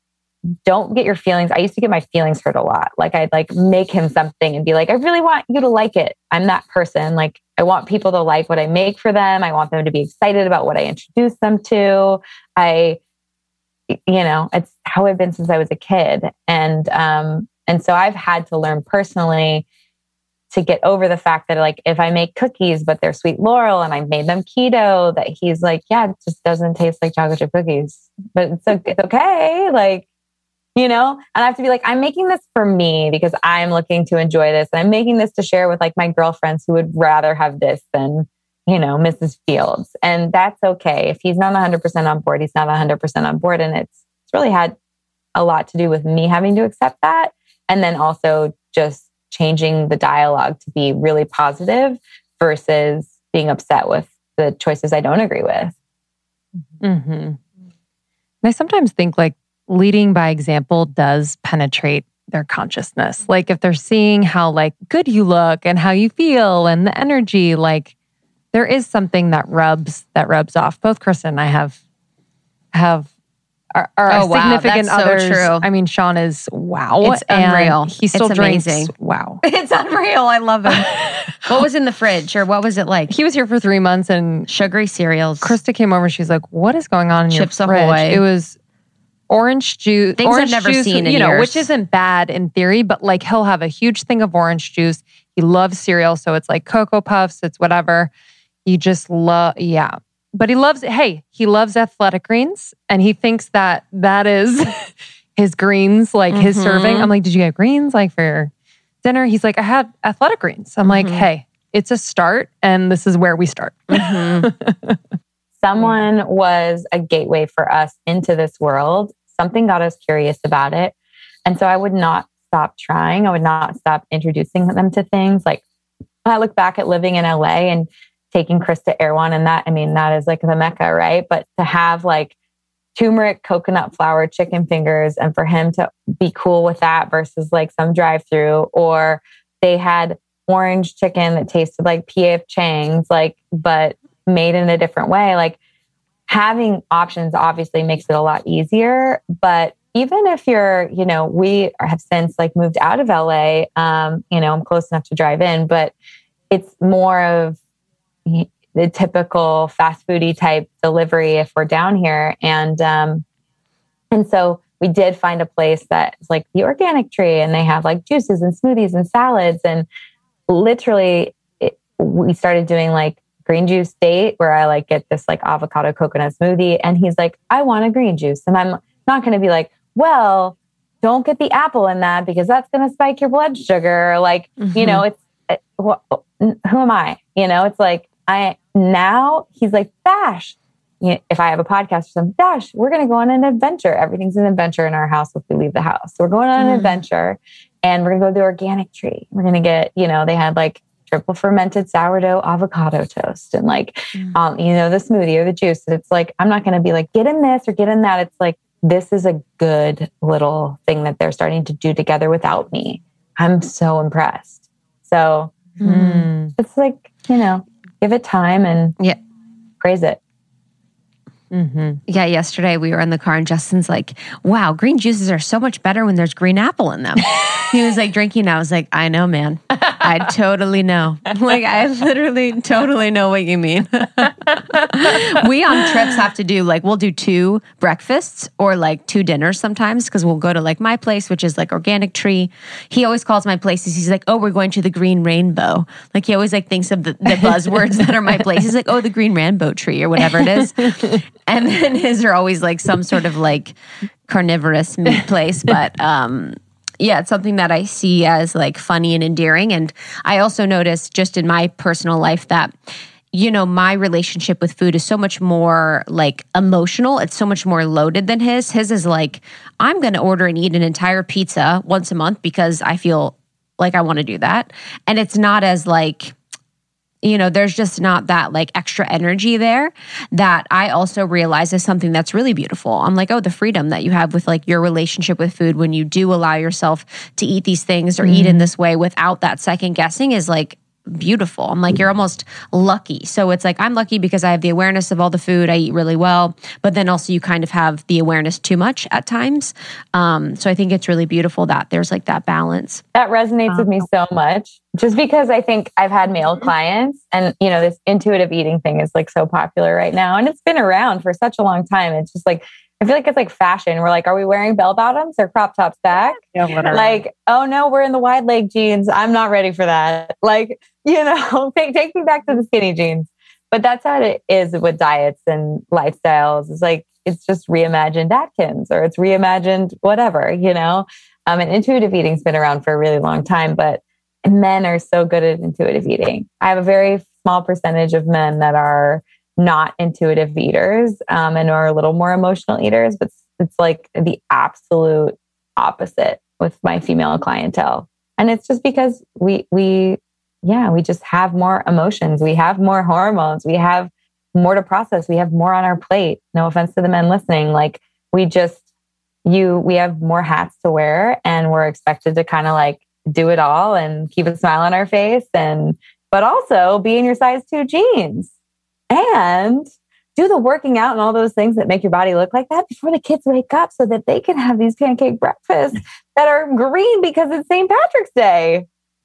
Don't get your feelings. I used to get my feelings hurt a lot. Like I'd like make him something and be like, I really want you to like it. I'm that person. Like I want people to like what I make for them. I want them to be excited about what I introduce them to. I, you know, it's how I've been since I was a kid. And, um, and so I've had to learn personally to get over the fact that like, if I make cookies, but they're sweet Laurel and I made them keto, that he's like, yeah, it just doesn't taste like chocolate chip cookies, but it's, it's okay. Like, you know, and I have to be like, I'm making this for me because I'm looking to enjoy this. And I'm making this to share with like my girlfriends who would rather have this than, you know, Missus Fields. And that's okay. If he's not one hundred percent on board, he's not one hundred percent on board. And it's, it's really had a lot to do with me having to accept that. And then also just changing the dialogue to be really positive versus being upset with the choices I don't agree with. Mm-hmm. And I sometimes think like leading by example does penetrate their consciousness. Like if they're seeing how like good you look and how you feel and the energy, like there is something that rubs, that rubs off. Both Krista and I have, have Our, our oh, wow. significant That's others. So true. I mean, Sean is wow. It's unreal. He still it's drinks. Amazing. Wow. It's unreal. I love him. What was in the fridge or what was it like? He was here for three months and sugary cereals. Krista came over. She's like, what is going on in Chips your fridge? Ahoy. It was orange juice. Things orange I've never juice, seen in you know, years. which isn't bad in theory, but like he'll have a huge thing of orange juice. He loves cereal. So it's like Cocoa Puffs. It's whatever. He just love, yeah. But he loves, hey, he loves athletic greens and he thinks that that is his greens, like mm-hmm. his serving. I'm like, did you get greens like for your dinner? He's like, I had athletic greens. I'm mm-hmm. like, hey, it's a start and this is where we start. Mm-hmm. Someone was a gateway for us into this world. Something got us curious about it. And so I would not stop trying. I would not stop introducing them to things. Like I look back at living in L A and taking Chris to Erewhon and that, I mean, that is like the Mecca, right? But to have like turmeric, coconut flour, chicken fingers, and for him to be cool with that versus like some drive-through, or they had orange chicken that tasted like P F Chang's, like, but made in a different way. Like having options obviously makes it a lot easier. But even if you're, you know, we have since like moved out of L A, um, you know, I'm close enough to drive in, but it's more of the typical fast foodie type delivery if we're down here. And, um, and so we did find a place that's like the Organic Tree and they have like juices and smoothies and salads. And literally it, we started doing like green juice date where I like get this like avocado coconut smoothie. And he's like, I want a green juice. And I'm not going to be like, well, don't get the apple in that because that's going to spike your blood sugar. Like, mm-hmm. you know, it's, it, well, who am I? You know, it's like, I now he's like, Dash, you know, if I have a podcast or something, Dash, we're going to go on an adventure. Everything's an adventure in our house if we leave the house. So we're going on an mm. adventure. And we're going to go to the organic tree. We're going to get, you know, they had like triple fermented sourdough avocado toast and like, mm. um, you know, the smoothie or the juice. And it's like, I'm not going to be like, get in this or get in that. It's like, this is a good little thing that they're starting to do together without me. I'm so impressed. So mm. it's like, you know, give it time and yeah. praise it. Mm-hmm. Yeah, yesterday we were in the car and Justin's like, wow, green juices are so much better when there's green apple in them. He was like drinking. I was like, I know, man. I totally know. Like, I literally totally know what you mean. We on trips have to do like, we'll do two breakfasts or like two dinners sometimes because we'll go to like my place, which is like organic tree. He always calls my places. He's like, oh, we're going to the green rainbow. Like he always like thinks of the, the buzzwords that are my place. He's like, oh, the green rainbow tree or whatever it is. And then his are always like some sort of like carnivorous meat place. But um, yeah, it's something that I see as like funny and endearing. And I also notice just in my personal life that, you know, my relationship with food is so much more like emotional. It's so much more loaded than his. His is like, I'm going to order and eat an entire pizza once a month because I feel like I want to do that. And it's not as like, you know, there's just not that like extra energy there that I also realize is something that's really beautiful. I'm like, oh, the freedom that you have with like your relationship with food when you do allow yourself to eat these things or mm. eat in this way without that second guessing is like beautiful. I'm like, you're almost lucky. So it's like, I'm lucky because I have the awareness of all the food. I eat really well, but then also you kind of have the awareness too much at times. Um, so I think it's really beautiful that there's like that balance. That resonates with me so much just because I think I've had male clients and, you know, this intuitive eating thing is like so popular right now. And it's been around for such a long time. It's just like, I feel like it's like fashion. We're like, are we wearing bell bottoms or crop tops back? Yeah, like, oh no, we're in the wide leg jeans. I'm not ready for that. Like, you know, take, take me back to the skinny jeans. But that's how it is with diets and lifestyles. It's like, it's just reimagined Atkins or it's reimagined whatever, you know? Um, and intuitive eating's been around for a really long time, but men are so good at intuitive eating. I have a very small percentage of men that are not intuitive eaters um, and are a little more emotional eaters, but it's like the absolute opposite with my female clientele. And it's just because we, we, yeah, we just have more emotions. We have more hormones. We have more to process. We have more on our plate. No offense to the men listening. Like we just, you, we have more hats to wear and we're expected to kind of like do it all and keep a smile on our face and, but also be in your size two jeans. And do the working out and all those things that make your body look like that before the kids wake up so that they can have these pancake breakfasts that are green because it's Saint Patrick's Day.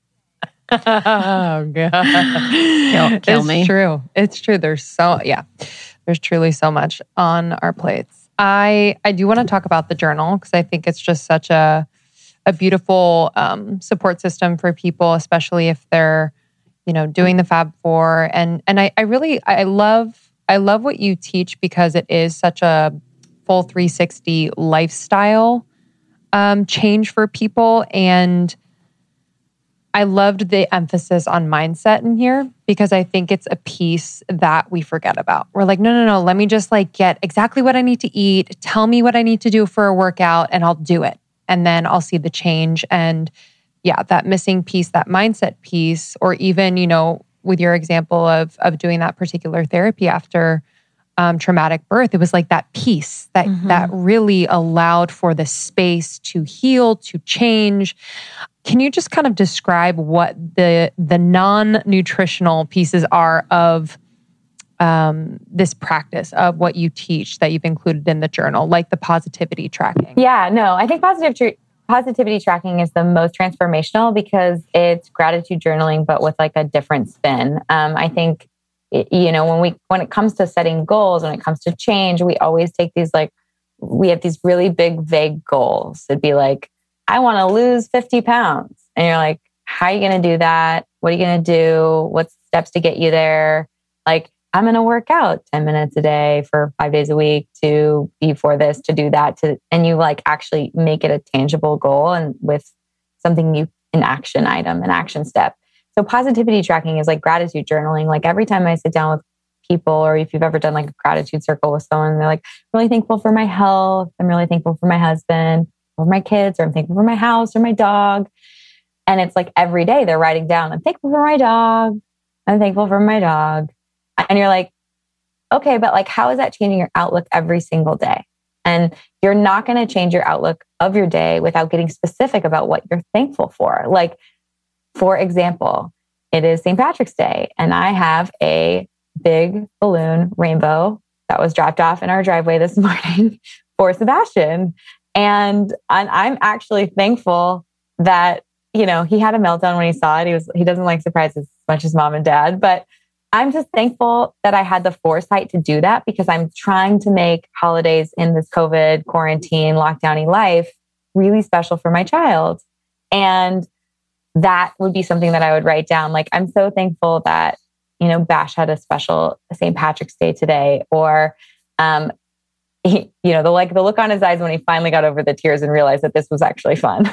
Oh, God. Kill, kill it's me. true. It's true. There's so, yeah, there's truly so much on our plates. I, I do want to talk about the journal because I think it's just such a, a beautiful um, support system for people, especially if they're, you know, doing the Fab Four. And, and I, I really, I love, I love what you teach because it is such a full three sixty lifestyle um, change for people. And I loved the emphasis on mindset in here because I think it's a piece that we forget about. We're like, no, no, no, let me just like get exactly what I need to eat. Tell me what I need to do for a workout and I'll do it. And then I'll see the change. And yeah, that missing piece, that mindset piece, or even, you know, with your example of of doing that particular therapy after um, traumatic birth, it was like that piece that mm-hmm. that really allowed for the space to heal, to change. Can you just kind of describe what the the non-nutritional pieces are of um, this practice of what you teach that you've included in the journal, like the positivity tracking? Yeah, no, I think positive tr- positivity tracking is the most transformational because it's gratitude journaling, but with like a different spin. Um, I think, it, you know, when we, when it comes to setting goals, when it comes to change, we always take these, like, we have these really big, vague goals. It'd be like, I want to lose fifty pounds. And you're like, how are you going to do that? What are you going to do? What's steps to get you there? Like, I'm going to work out ten minutes a day for five days a week to be for this, to do that, to, and you like actually make it a tangible goal and with something you, an action item, an action step. So positivity tracking is like gratitude journaling. Like every time I sit down with people, or if you've ever done like a gratitude circle with someone, they're like, really thankful for my health. I'm really thankful for my husband. for my kids, or I'm thankful for my house or my dog. And it's like every day they're writing down, I'm thankful for my dog. I'm thankful for my dog. And you're like, okay, but like, how is that changing your outlook every single day? And you're not going to change your outlook of your day without getting specific about what you're thankful for. Like, for example, it is Saint Patrick's Day, and I have a big balloon rainbow that was dropped off in our driveway this morning for Sebastian. And I'm actually thankful that, you know, he had a meltdown when he saw it. He was, he doesn't like surprises as much as mom and dad, but I'm just thankful that I had the foresight to do that, because I'm trying to make holidays in this COVID quarantine lockdowny life really special for my child. And that would be something that I would write down. Like, I'm so thankful that, you know, Bash had a special Saint Patrick's Day today, or, um, he, you know, the like the look on his eyes when he finally got over the tears and realized that this was actually fun.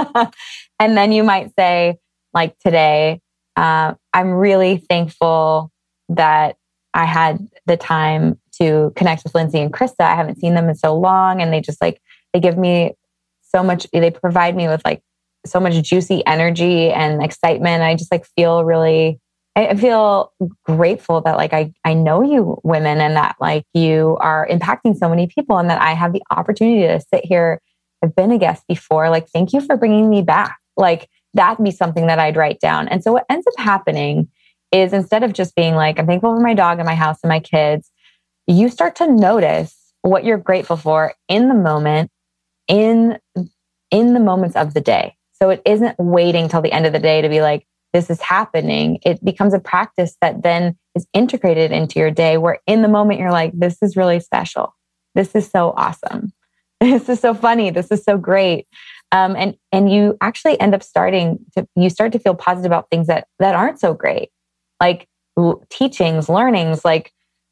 And then you might say, like today, uh, I'm really thankful that I had the time to connect with Lindsay and Krista. I haven't seen them in so long, and they just like, they give me so much, they provide me with like so much juicy energy and excitement. I just like feel really, I feel grateful that like I, I know you women, and that like you are impacting so many people, and that I have the opportunity to sit here. I've been a guest before. Like, thank you for bringing me back. Like, that'd be something that I'd write down. And so what ends up happening is, instead of just being like, I'm thankful for my dog and my house and my kids, you start to notice what you're grateful for in the moment, in, in the moments of the day. So it isn't waiting till the end of the day to be like, this is happening. It becomes a practice that then is integrated into your day, where in the moment you're like, this is really special. This is so awesome. This is so funny. This is so great. Um, and, and you actually end up starting to, you start to feel positive about things that, that aren't so great. Like l- teachings, learnings, like,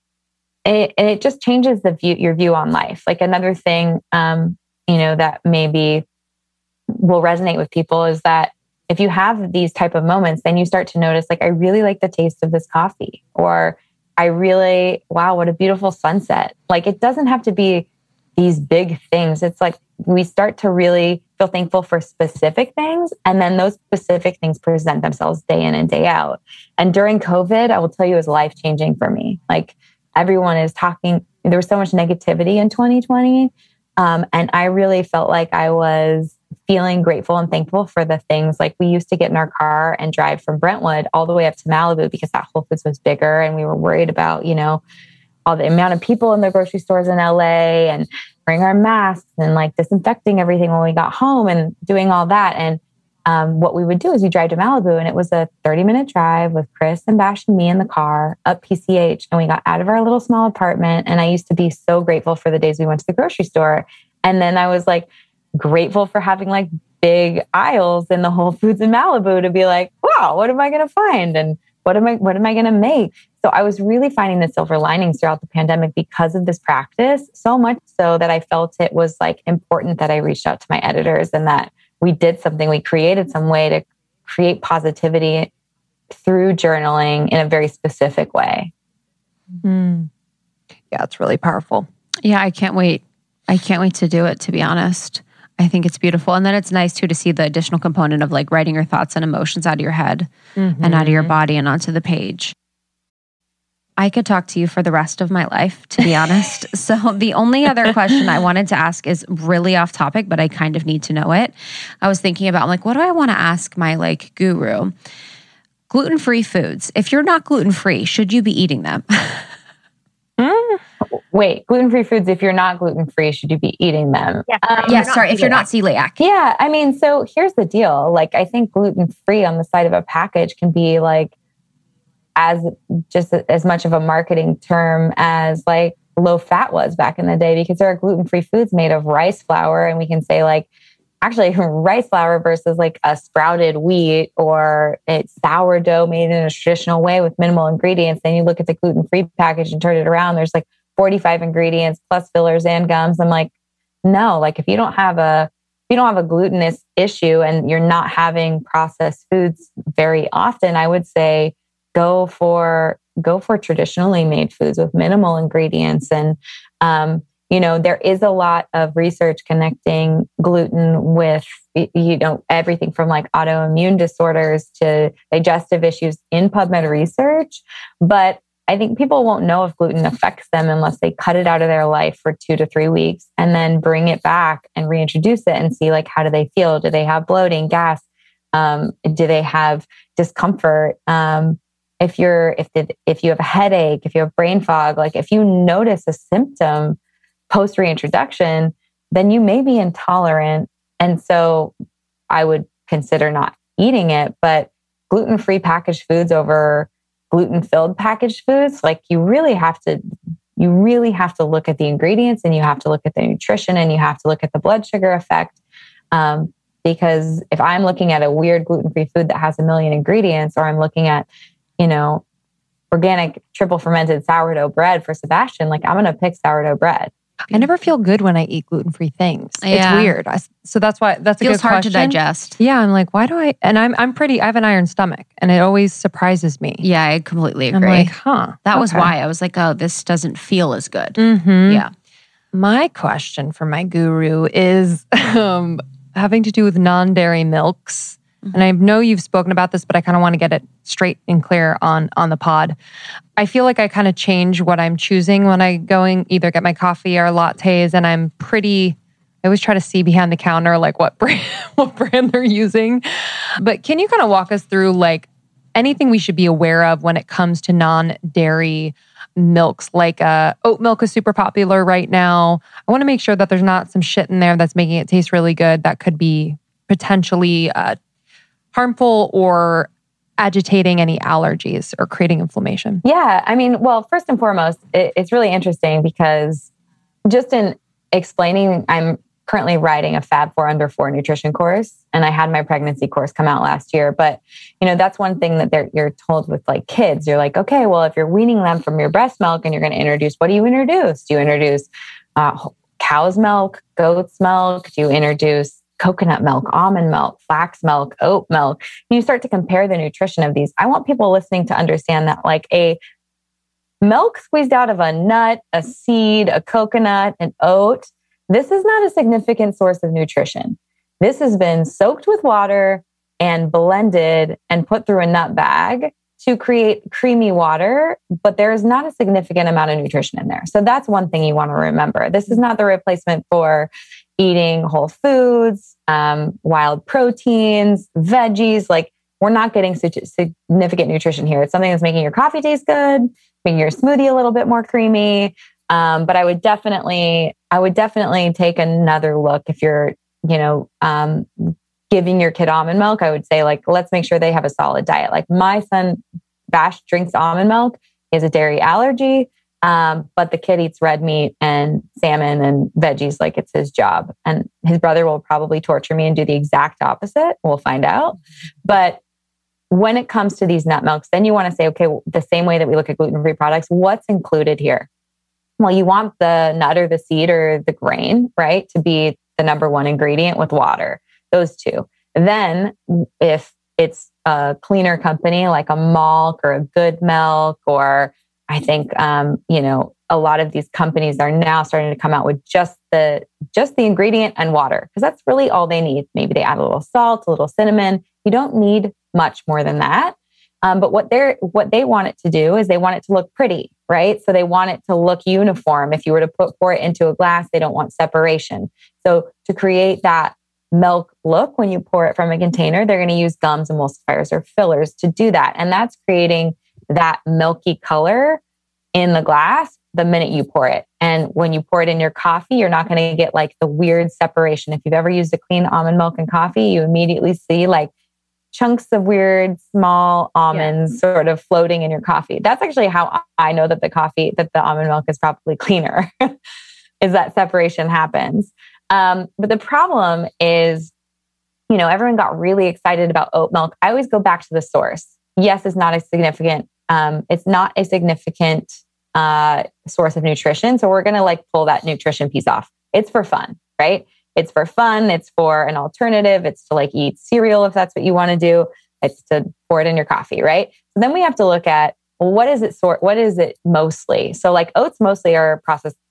it, and it just changes the view, your view on life. Like, another thing, um, you know, that maybe will resonate with people is that if you have these type of moments, then you start to notice, like, I really like the taste of this coffee, or I really, wow, what a beautiful sunset. Like, it doesn't have to be these big things. It's like, we start to really feel thankful for specific things. And then those specific things present themselves day in and day out. And during COVID, I will tell you, it was life-changing for me. Like, everyone is talking, there was so much negativity in twenty twenty. Um, and I really felt like I was feeling grateful and thankful for the things. Like, we used to get in our car and drive from Brentwood all the way up to Malibu, because that Whole Foods was bigger. And we were worried about, you know, all the amount of people in the grocery stores in L A, and wearing our masks and like disinfecting everything when we got home and doing all that. And um, what we would do is we drive to Malibu, and it was a thirty minute drive with Chris and Bash and me in the car up P C H. And we got out of our little small apartment. And I used to be so grateful for the days we went to the grocery store. And then I was like grateful for having like big aisles in the Whole Foods in Malibu to be like, wow, what am I going to find? And what am I, what am I going to make? So I was really finding the silver linings throughout the pandemic because of this practice, so much so that I felt it was like important that I reached out to my editors, and that we did something, we created some way to create positivity through journaling in a very specific way. Mm. Yeah, it's really powerful. Yeah, I can't wait. I can't wait to do it, to be honest. I think it's beautiful. And then it's nice too to see the additional component of like writing your thoughts and emotions out of your head mm-hmm. and out of your body and onto the page. I could talk to you for the rest of my life, to be honest. So the only other question I wanted to ask is really off topic, but I kind of need to know it. I was thinking about, I'm like, what do I want to ask my like guru? Gluten-free foods. If you're not gluten-free, should you be eating them? mm. Wait, gluten-free foods, if you're not gluten-free, should you be eating them? Yeah, um, yes, sorry, if you're not celiac. Yeah, I mean, so here's the deal. Like, I think gluten-free on the side of a package can be like, as just as much of a marketing term as like low fat was back in the day, because there are gluten-free foods made of rice flour. And we can say like, actually rice flour versus like a sprouted wheat, or it's sourdough made in a traditional way with minimal ingredients. Then you look at the gluten-free package and turn it around. There's like forty-five ingredients plus fillers and gums. I'm like, no, like if you don't have a, if you don't have a glutinous issue and you're not having processed foods very often, I would say, Go for go for traditionally made foods with minimal ingredients. And um, you know, there is a lot of research connecting gluten with, you know, everything from like autoimmune disorders to digestive issues in PubMed research. But I think people won't know if gluten affects them unless they cut it out of their life for two to three weeks and then bring it back and reintroduce it and see like, how do they feel? Do they have bloating, gas? Um, do they have discomfort? Um, if you're, if the, if you have a headache, if you have brain fog, like if you notice a symptom post reintroduction, then you may be intolerant. And so I would consider not eating it, but gluten-free packaged foods over gluten-filled packaged foods, like you really have to, you really have to look at the ingredients and you have to look at the nutrition and you have to look at the blood sugar effect. Um, because if I'm looking at a weird gluten-free food that has a million ingredients, or I'm looking at, you know, organic triple fermented sourdough bread for Sebastian, like I'm going to pick sourdough bread. I never feel good when I eat gluten-free things. Yeah. It's weird. I, so that's why that's a Feels good hard question. to digest. Yeah, I'm like, why do I? And I'm I'm pretty. I have an iron stomach, and it always surprises me. Yeah, I completely I'm agree. like, huh? that was okay. why I was like, oh, this doesn't feel as good. Mm-hmm. Yeah. My question for my guru is um, having to do with non-dairy milks. And I know you've spoken about this, but I kind of want to get it straight and clear on, on the pod. I feel like I kind of change what I'm choosing when I going either get my coffee or lattes, and I'm pretty, I always try to see behind the counter like what brand, what brand they're using. But can you kind of walk us through like anything we should be aware of when it comes to non-dairy milks? Like uh, oat milk is super popular right now. I want to make sure that there's not some shit in there that's making it taste really good that could be potentially uh, harmful or agitating any allergies or creating inflammation? Yeah. I mean, well, first and foremost, it, it's really interesting because just in explaining, I'm currently writing a Fab Four Under Four nutrition course, and I had my pregnancy course come out last year. But, you know, that's one thing that they're, you're told with like kids. You're like, okay, well, if you're weaning them from your breast milk and you're going to introduce, what do you introduce? Do you introduce uh, cow's milk, goat's milk? Do you introduce coconut milk, almond milk, flax milk, oat milk? You start to compare the nutrition of these. I want people listening to understand that like a milk squeezed out of a nut, a seed, a coconut, an oat, this is not a significant source of nutrition. This has been soaked with water and blended and put through a nut bag to create creamy water, but there is not a significant amount of nutrition in there. So that's one thing you want to remember. This is not the replacement for eating whole foods, um, wild proteins, veggies. Like we're not getting such significant nutrition here. It's something that's making your coffee taste good, making your smoothie a little bit more creamy. Um, but I would definitely, I would definitely take another look if you're, you know, um, giving your kid almond milk. I would say like, let's make sure they have a solid diet. Like my son, Bash, drinks almond milk. He has a dairy allergy. Um, but the kid eats red meat and salmon and veggies like it's his job. And his brother will probably torture me and do the exact opposite. We'll find out. But when it comes to these nut milks, then you want to say, okay, well, the same way that we look at gluten-free products, what's included here? Well, you want the nut or the seed or the grain, right, to be the number one ingredient with water, those two. Then if it's a cleaner company like a Malk or a Good Milk, or I think, um, you know, a lot of these companies are now starting to come out with just the just the ingredient and water, because that's really all they need. Maybe they add a little salt, a little cinnamon. You don't need much more than that. Um, but what they're what they want it to do is they want it to look pretty, right? So they want it to look uniform. If you were to put pour it into a glass, they don't want separation. So to create that milk look when you pour it from a container, they're going to use gums, emulsifiers, or fillers to do that, and that's creating that milky color in the glass the minute you pour it. And when you pour it in your coffee, you're not going to get like the weird separation. If you've ever used a clean almond milk in coffee, you immediately see like chunks of weird small almonds yeah. sort of floating in your coffee. That's actually how I know that the coffee, that the almond milk is probably cleaner, is that separation happens. Um, but the problem is, you know, everyone got really excited about oat milk. I always go back to the source. Yes, it's not a significant, um, it's not a significant uh, source of nutrition. So we're going to like pull that nutrition piece off. It's for fun, right? It's for fun. It's for an alternative. It's to like eat cereal if that's what you want to do. It's to pour it in your coffee, right? So then we have to look at, well, what is it sort? What is it mostly? So like oats mostly are processed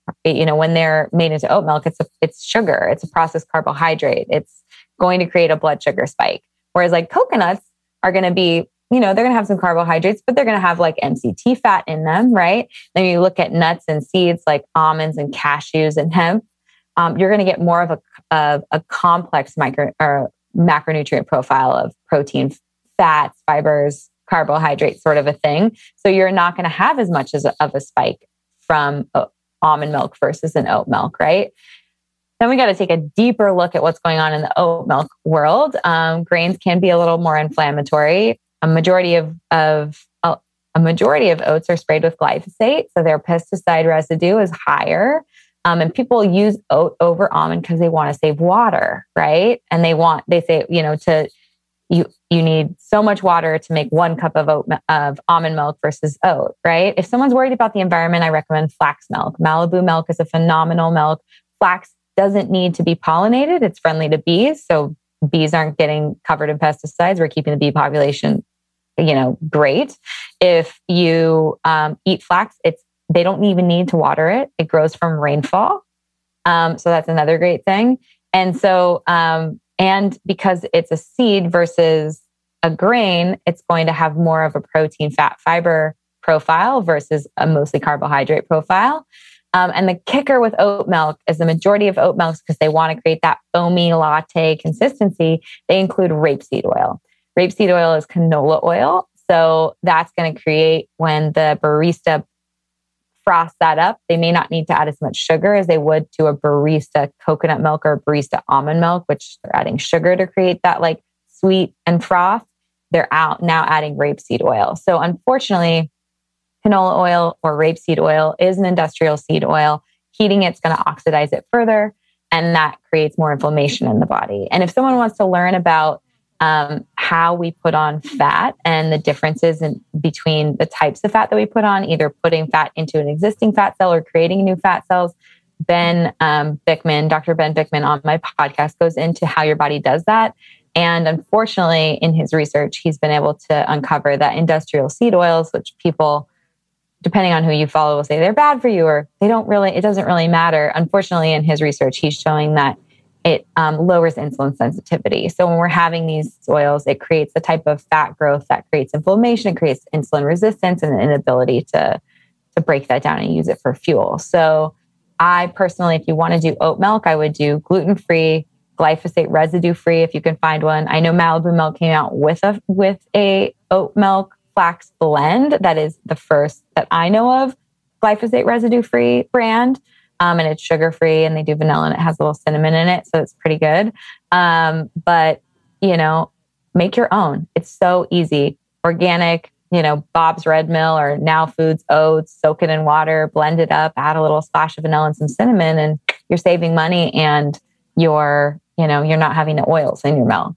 you know, when they're made into oat milk, it's a, it's sugar, it's a processed carbohydrate. It's going to create a blood sugar spike. Whereas like coconuts are going to be, you know, they're going to have some carbohydrates, but they're going to have like M C T fat in them, right? Then you look at nuts and seeds like almonds and cashews and hemp, um, you're going to get more of a, of a complex micro or macronutrient profile of protein, fats, fibers, carbohydrates, sort of a thing. So you're not going to have as much as a, of a spike from uh, almond milk versus an oat milk, right? Then we got to take a deeper look at what's going on in the oat milk world. Um, grains can be a little more inflammatory. A majority of, of uh, a majority of oats are sprayed with glyphosate, so their pesticide residue is higher. Um, and people use oat over almond because they want to save water, right? And they want they say you know to you you need so much water to make one cup of oat of almond milk versus oat, right? If someone's worried about the environment, I recommend flax milk. Malibu milk is a phenomenal milk. Flax doesn't need to be pollinated; it's friendly to bees, so bees aren't getting covered in pesticides. We're keeping the bee population, you know, great. If you um, eat flax, it's they don't even need to water it. It grows from rainfall. Um, so that's another great thing. And so, um, and because it's a seed versus a grain, it's going to have more of a protein, fat, fiber profile versus a mostly carbohydrate profile. Um, and the kicker with oat milk is the majority of oat milks, because they want to create that foamy latte consistency, they include rapeseed oil. Rapeseed oil is canola oil. So that's going to create, when the barista frosts that up, they may not need to add as much sugar as they would to a barista coconut milk or barista almond milk, which they're adding sugar to create that like sweet and froth. They're out now adding rapeseed oil. So unfortunately, canola oil or rapeseed oil is an industrial seed oil. Heating it's going to oxidize it further, and that creates more inflammation in the body. And if someone wants to learn about Um, how we put on fat and the differences in between the types of fat that we put on, either putting fat into an existing fat cell or creating new fat cells. Ben um, Bickman, Doctor Ben Bickman on my podcast goes into how your body does that. And unfortunately, in his research, he's been able to uncover that industrial seed oils, which people, depending on who you follow, will say they're bad for you, or they don't really, it doesn't really matter. Unfortunately, in his research, he's showing that it um, lowers insulin sensitivity. So when we're having these oils, it creates the type of fat growth that creates inflammation, it creates insulin resistance and an inability to, to break that down and use it for fuel. So I personally, if you want to do oat milk, I would do gluten-free, glyphosate residue-free if you can find one. I know Malibu Milk came out with a with a oat milk flax blend that is the first that I know of glyphosate residue-free brand. Um, and it's sugar-free, and they do vanilla, and it has a little cinnamon in it. So it's pretty good. Um, but, you know, make your own. It's so easy. Organic, you know, Bob's Red Mill or Now Foods oats, soak it in water, blend it up, add a little splash of vanilla and some cinnamon, and you're saving money, and you're, you know, you're not having the oils in your milk.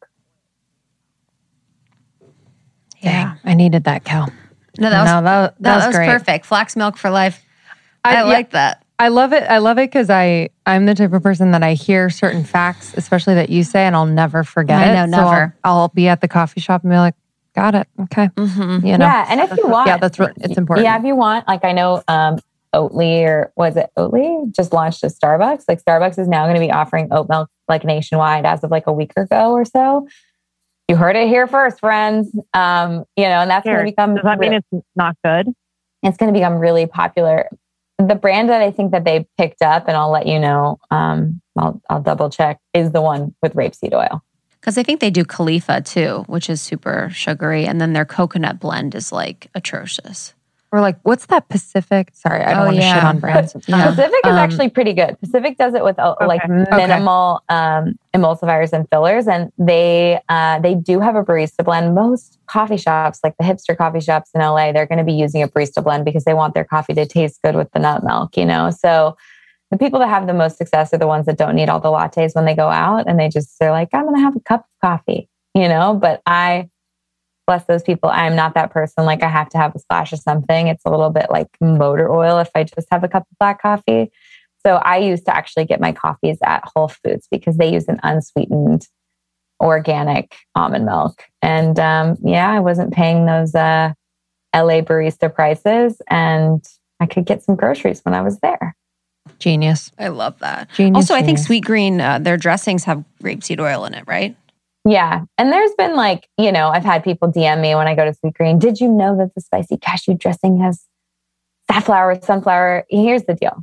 Yeah. Dang, I needed that, Cal. No, that was, no, that, that, that was, was great. perfect. Flax milk for life. I, I like yeah. that. I love it. I love it because I I'm the type of person that I hear certain facts, especially that you say, and I'll never forget I know, it. never. So I'll, I'll be at the coffee shop and be like, "Got it, okay." Mm-hmm. You know, yeah. And if you want, yeah, that's re- it's important. Yeah, if you want, like I know, um, Oatly or was it Oatly just launched a Starbucks. Like Starbucks is now going to be offering oat milk like nationwide as of like a week ago or so. You heard it here first, friends. Um, you know, and that's going to become. Does that mean it's not good? It's going to become really popular. The brand that I think that they picked up, and I'll let you know, um, I'll, I'll double check, is the one with rapeseed oil. Because I think they do Khalifa too, which is super sugary. And then their coconut blend is like atrocious. Or like, what's that Pacific? Sorry, I don't Oh, want to yeah. shit on brands. Yeah. Pacific is Um, actually pretty good. Pacific does it with uh, like minimal um, emulsifiers and fillers, and they uh, they do have a barista blend. Most coffee shops, like the hipster coffee shops in L A, they're going to be using a barista blend because they want their coffee to taste good with the nut milk. You know, so the people that have the most success are the ones that don't need all the lattes when they go out, and they just they're like, I'm going to have a cup of coffee. You know, but I. Bless those people. I'm not that person. Like I have to have a splash of something. It's a little bit like motor oil if I just have a cup of black coffee. So I used to actually get my coffees at Whole Foods because they use an unsweetened organic almond milk. And um, yeah, I wasn't paying those uh, L A barista prices, and I could get some groceries when I was there. Genius. I love that. Genius, Also, I think genius. Sweet Green, uh, their dressings have grapeseed oil in it, right? Yeah. And there's been like, you know, I've had people D M me when I go to Sweet Green. Did you know that the spicy cashew dressing has safflower, sunflower? Here's the deal.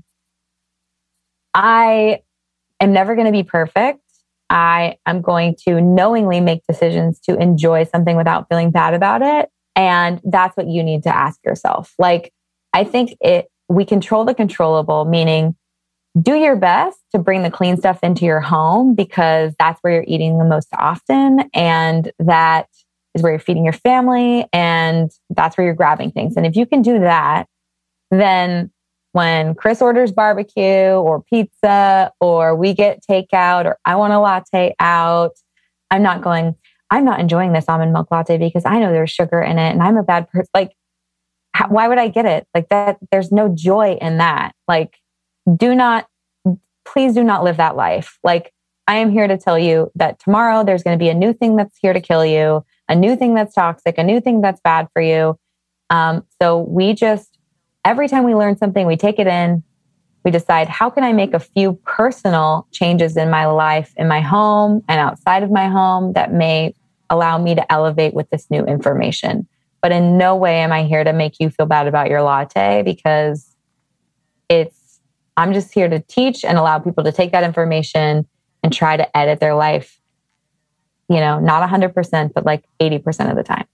I am never going to be perfect. I am going to knowingly make decisions to enjoy something without feeling bad about it. And that's what you need to ask yourself. Like, I think it, we control the controllable, meaning do your best to bring the clean stuff into your home because that's where you're eating the most often. And that is where you're feeding your family. And that's where you're grabbing things. And if you can do that, then when Chris orders barbecue or pizza, or we get takeout, or I want a latte out, I'm not going, I'm not enjoying this almond milk latte because I know there's sugar in it and I'm a bad person. Like, how, why would I get it? Like that, there's no joy in that. Like, do not, please do not live that life. Like, I am here to tell you that tomorrow there's going to be a new thing that's here to kill you, a new thing that's toxic, a new thing that's bad for you. Um, so we just, every time we learn something, we take it in, we decide, how can I make a few personal changes in my life, in my home and outside of my home that may allow me to elevate with this new information. But in no way am I here to make you feel bad about your latte, because it's, I'm just here to teach and allow people to take that information and try to edit their life, you know, not one hundred percent, but like eighty percent of the time.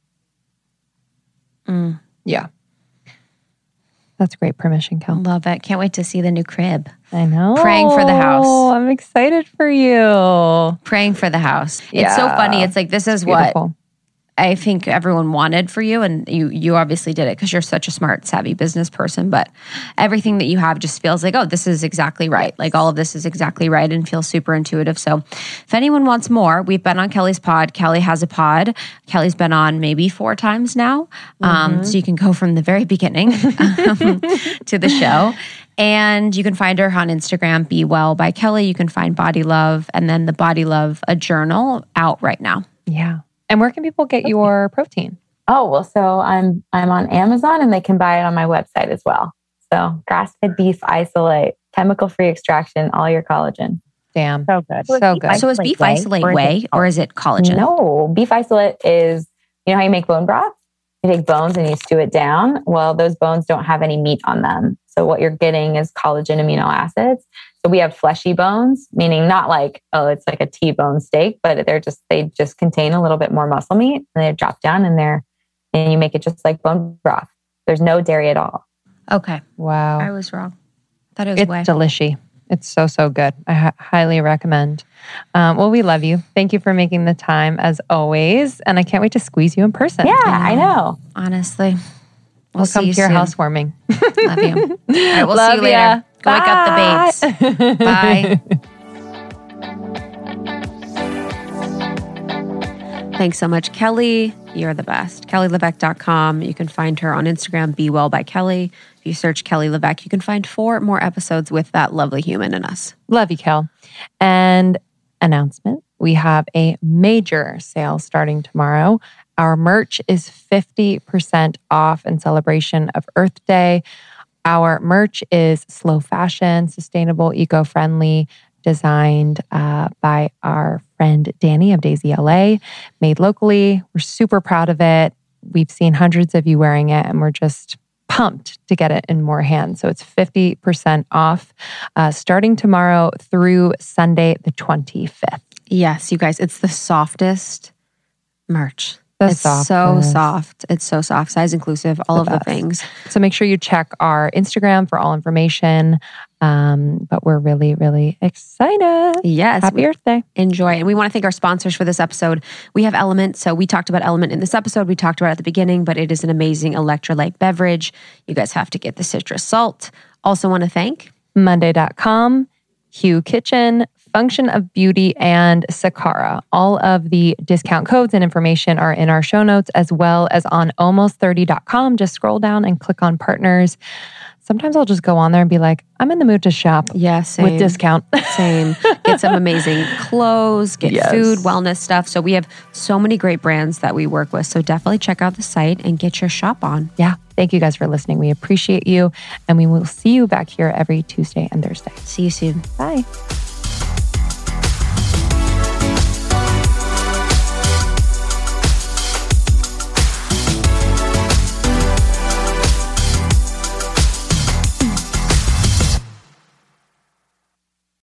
Mm. Yeah. That's great permission, Kel. Love it. Can't wait to see the new crib. I know. Praying for the house. I'm excited for you. Praying for the house. Yeah. It's so funny. It's like, this is Beautiful. what I think everyone wanted for you. And you you obviously did it because you're such a smart, savvy business person. But everything that you have just feels like, oh, this is exactly right. Like all of this is exactly right and feels super intuitive. So if anyone wants more, we've been on Kelly's pod. Kelly has a pod. Kelly's been on maybe four times now. Um, Mm-hmm. so you can go from the very beginning um, to the show. And you can find her on Instagram, Be Well by Kelly. You can find Body Love and then the Body Love, a journal out right now. Yeah. And where can people get your protein? Oh, well, so I'm, I'm on Amazon and they can buy it on my website as well. So grass-fed beef isolate, chemical-free extraction, all your collagen. Damn. So good. So good. So is beef isolate whey or is it collagen? No, beef isolate is, you know how you make bone broth? You take bones and you stew it down. Well, those bones don't have any meat on them. So what you're getting is collagen amino acids. So we have fleshy bones, meaning not like, oh, it's like a T-bone steak, but they're just, they just contain a little bit more muscle meat and they drop down in there and you make it just like bone broth. There's no dairy at all. Okay. Wow. I was wrong. Thought it was It's whey. delicious. It's so, so good. I hi- highly recommend. Um, well, we love you. Thank you for making the time as always. And I can't wait to squeeze you in person. Yeah, I know. Honestly. We'll, We'll see come you to your soon. housewarming. Love you. All right, we'll Love see you later. ya. Go wake up the babes. Bye. Thanks so much, Kelly. You're the best. Kelly Leveque dot com. You can find her on Instagram, Be Well by Kelly. If you search Kelly Leveque, you can find four more episodes with that lovely human in us. Love you, Kel. And announcement, we have a major sale starting tomorrow. Our merch is fifty percent off in celebration of Earth Day. Our merch is slow fashion, sustainable, eco-friendly, designed uh, by our friend Danny of Daisy L A, made locally. We're super proud of it. We've seen hundreds of you wearing it and we're just pumped to get it in more hands. So it's fifty percent off uh, starting tomorrow through Sunday, the twenty-fifth. Yes, you guys, it's the softest merch. The it's so softest. soft. It's so soft, size inclusive, all The of best. the things. So make sure you check our Instagram for all information. Um, but we're really, really excited. Yes. Happy Earth Day. Enjoy. And we want to thank our sponsors for this episode. We have Element. So we talked about Element in this episode. We talked about it at the beginning, but it is an amazing electrolyte beverage. You guys have to get the citrus salt. Also want to thank Monday dot com, Hue Kitchen, Function of Beauty, and Sakara. All of the discount codes and information are in our show notes as well as on almost thirty dot com. Just scroll down and click on partners. sometimes I'll just go on there and be like, I'm in the mood to shop Yeah, same. with discount. Same. Get some amazing clothes, get Yes. food, wellness stuff. So we have so many great brands that we work with. So definitely check out the site and get your shop on. Yeah. Thank you guys for listening. We appreciate you. And we will see you back here every Tuesday and Thursday. See you soon. Bye.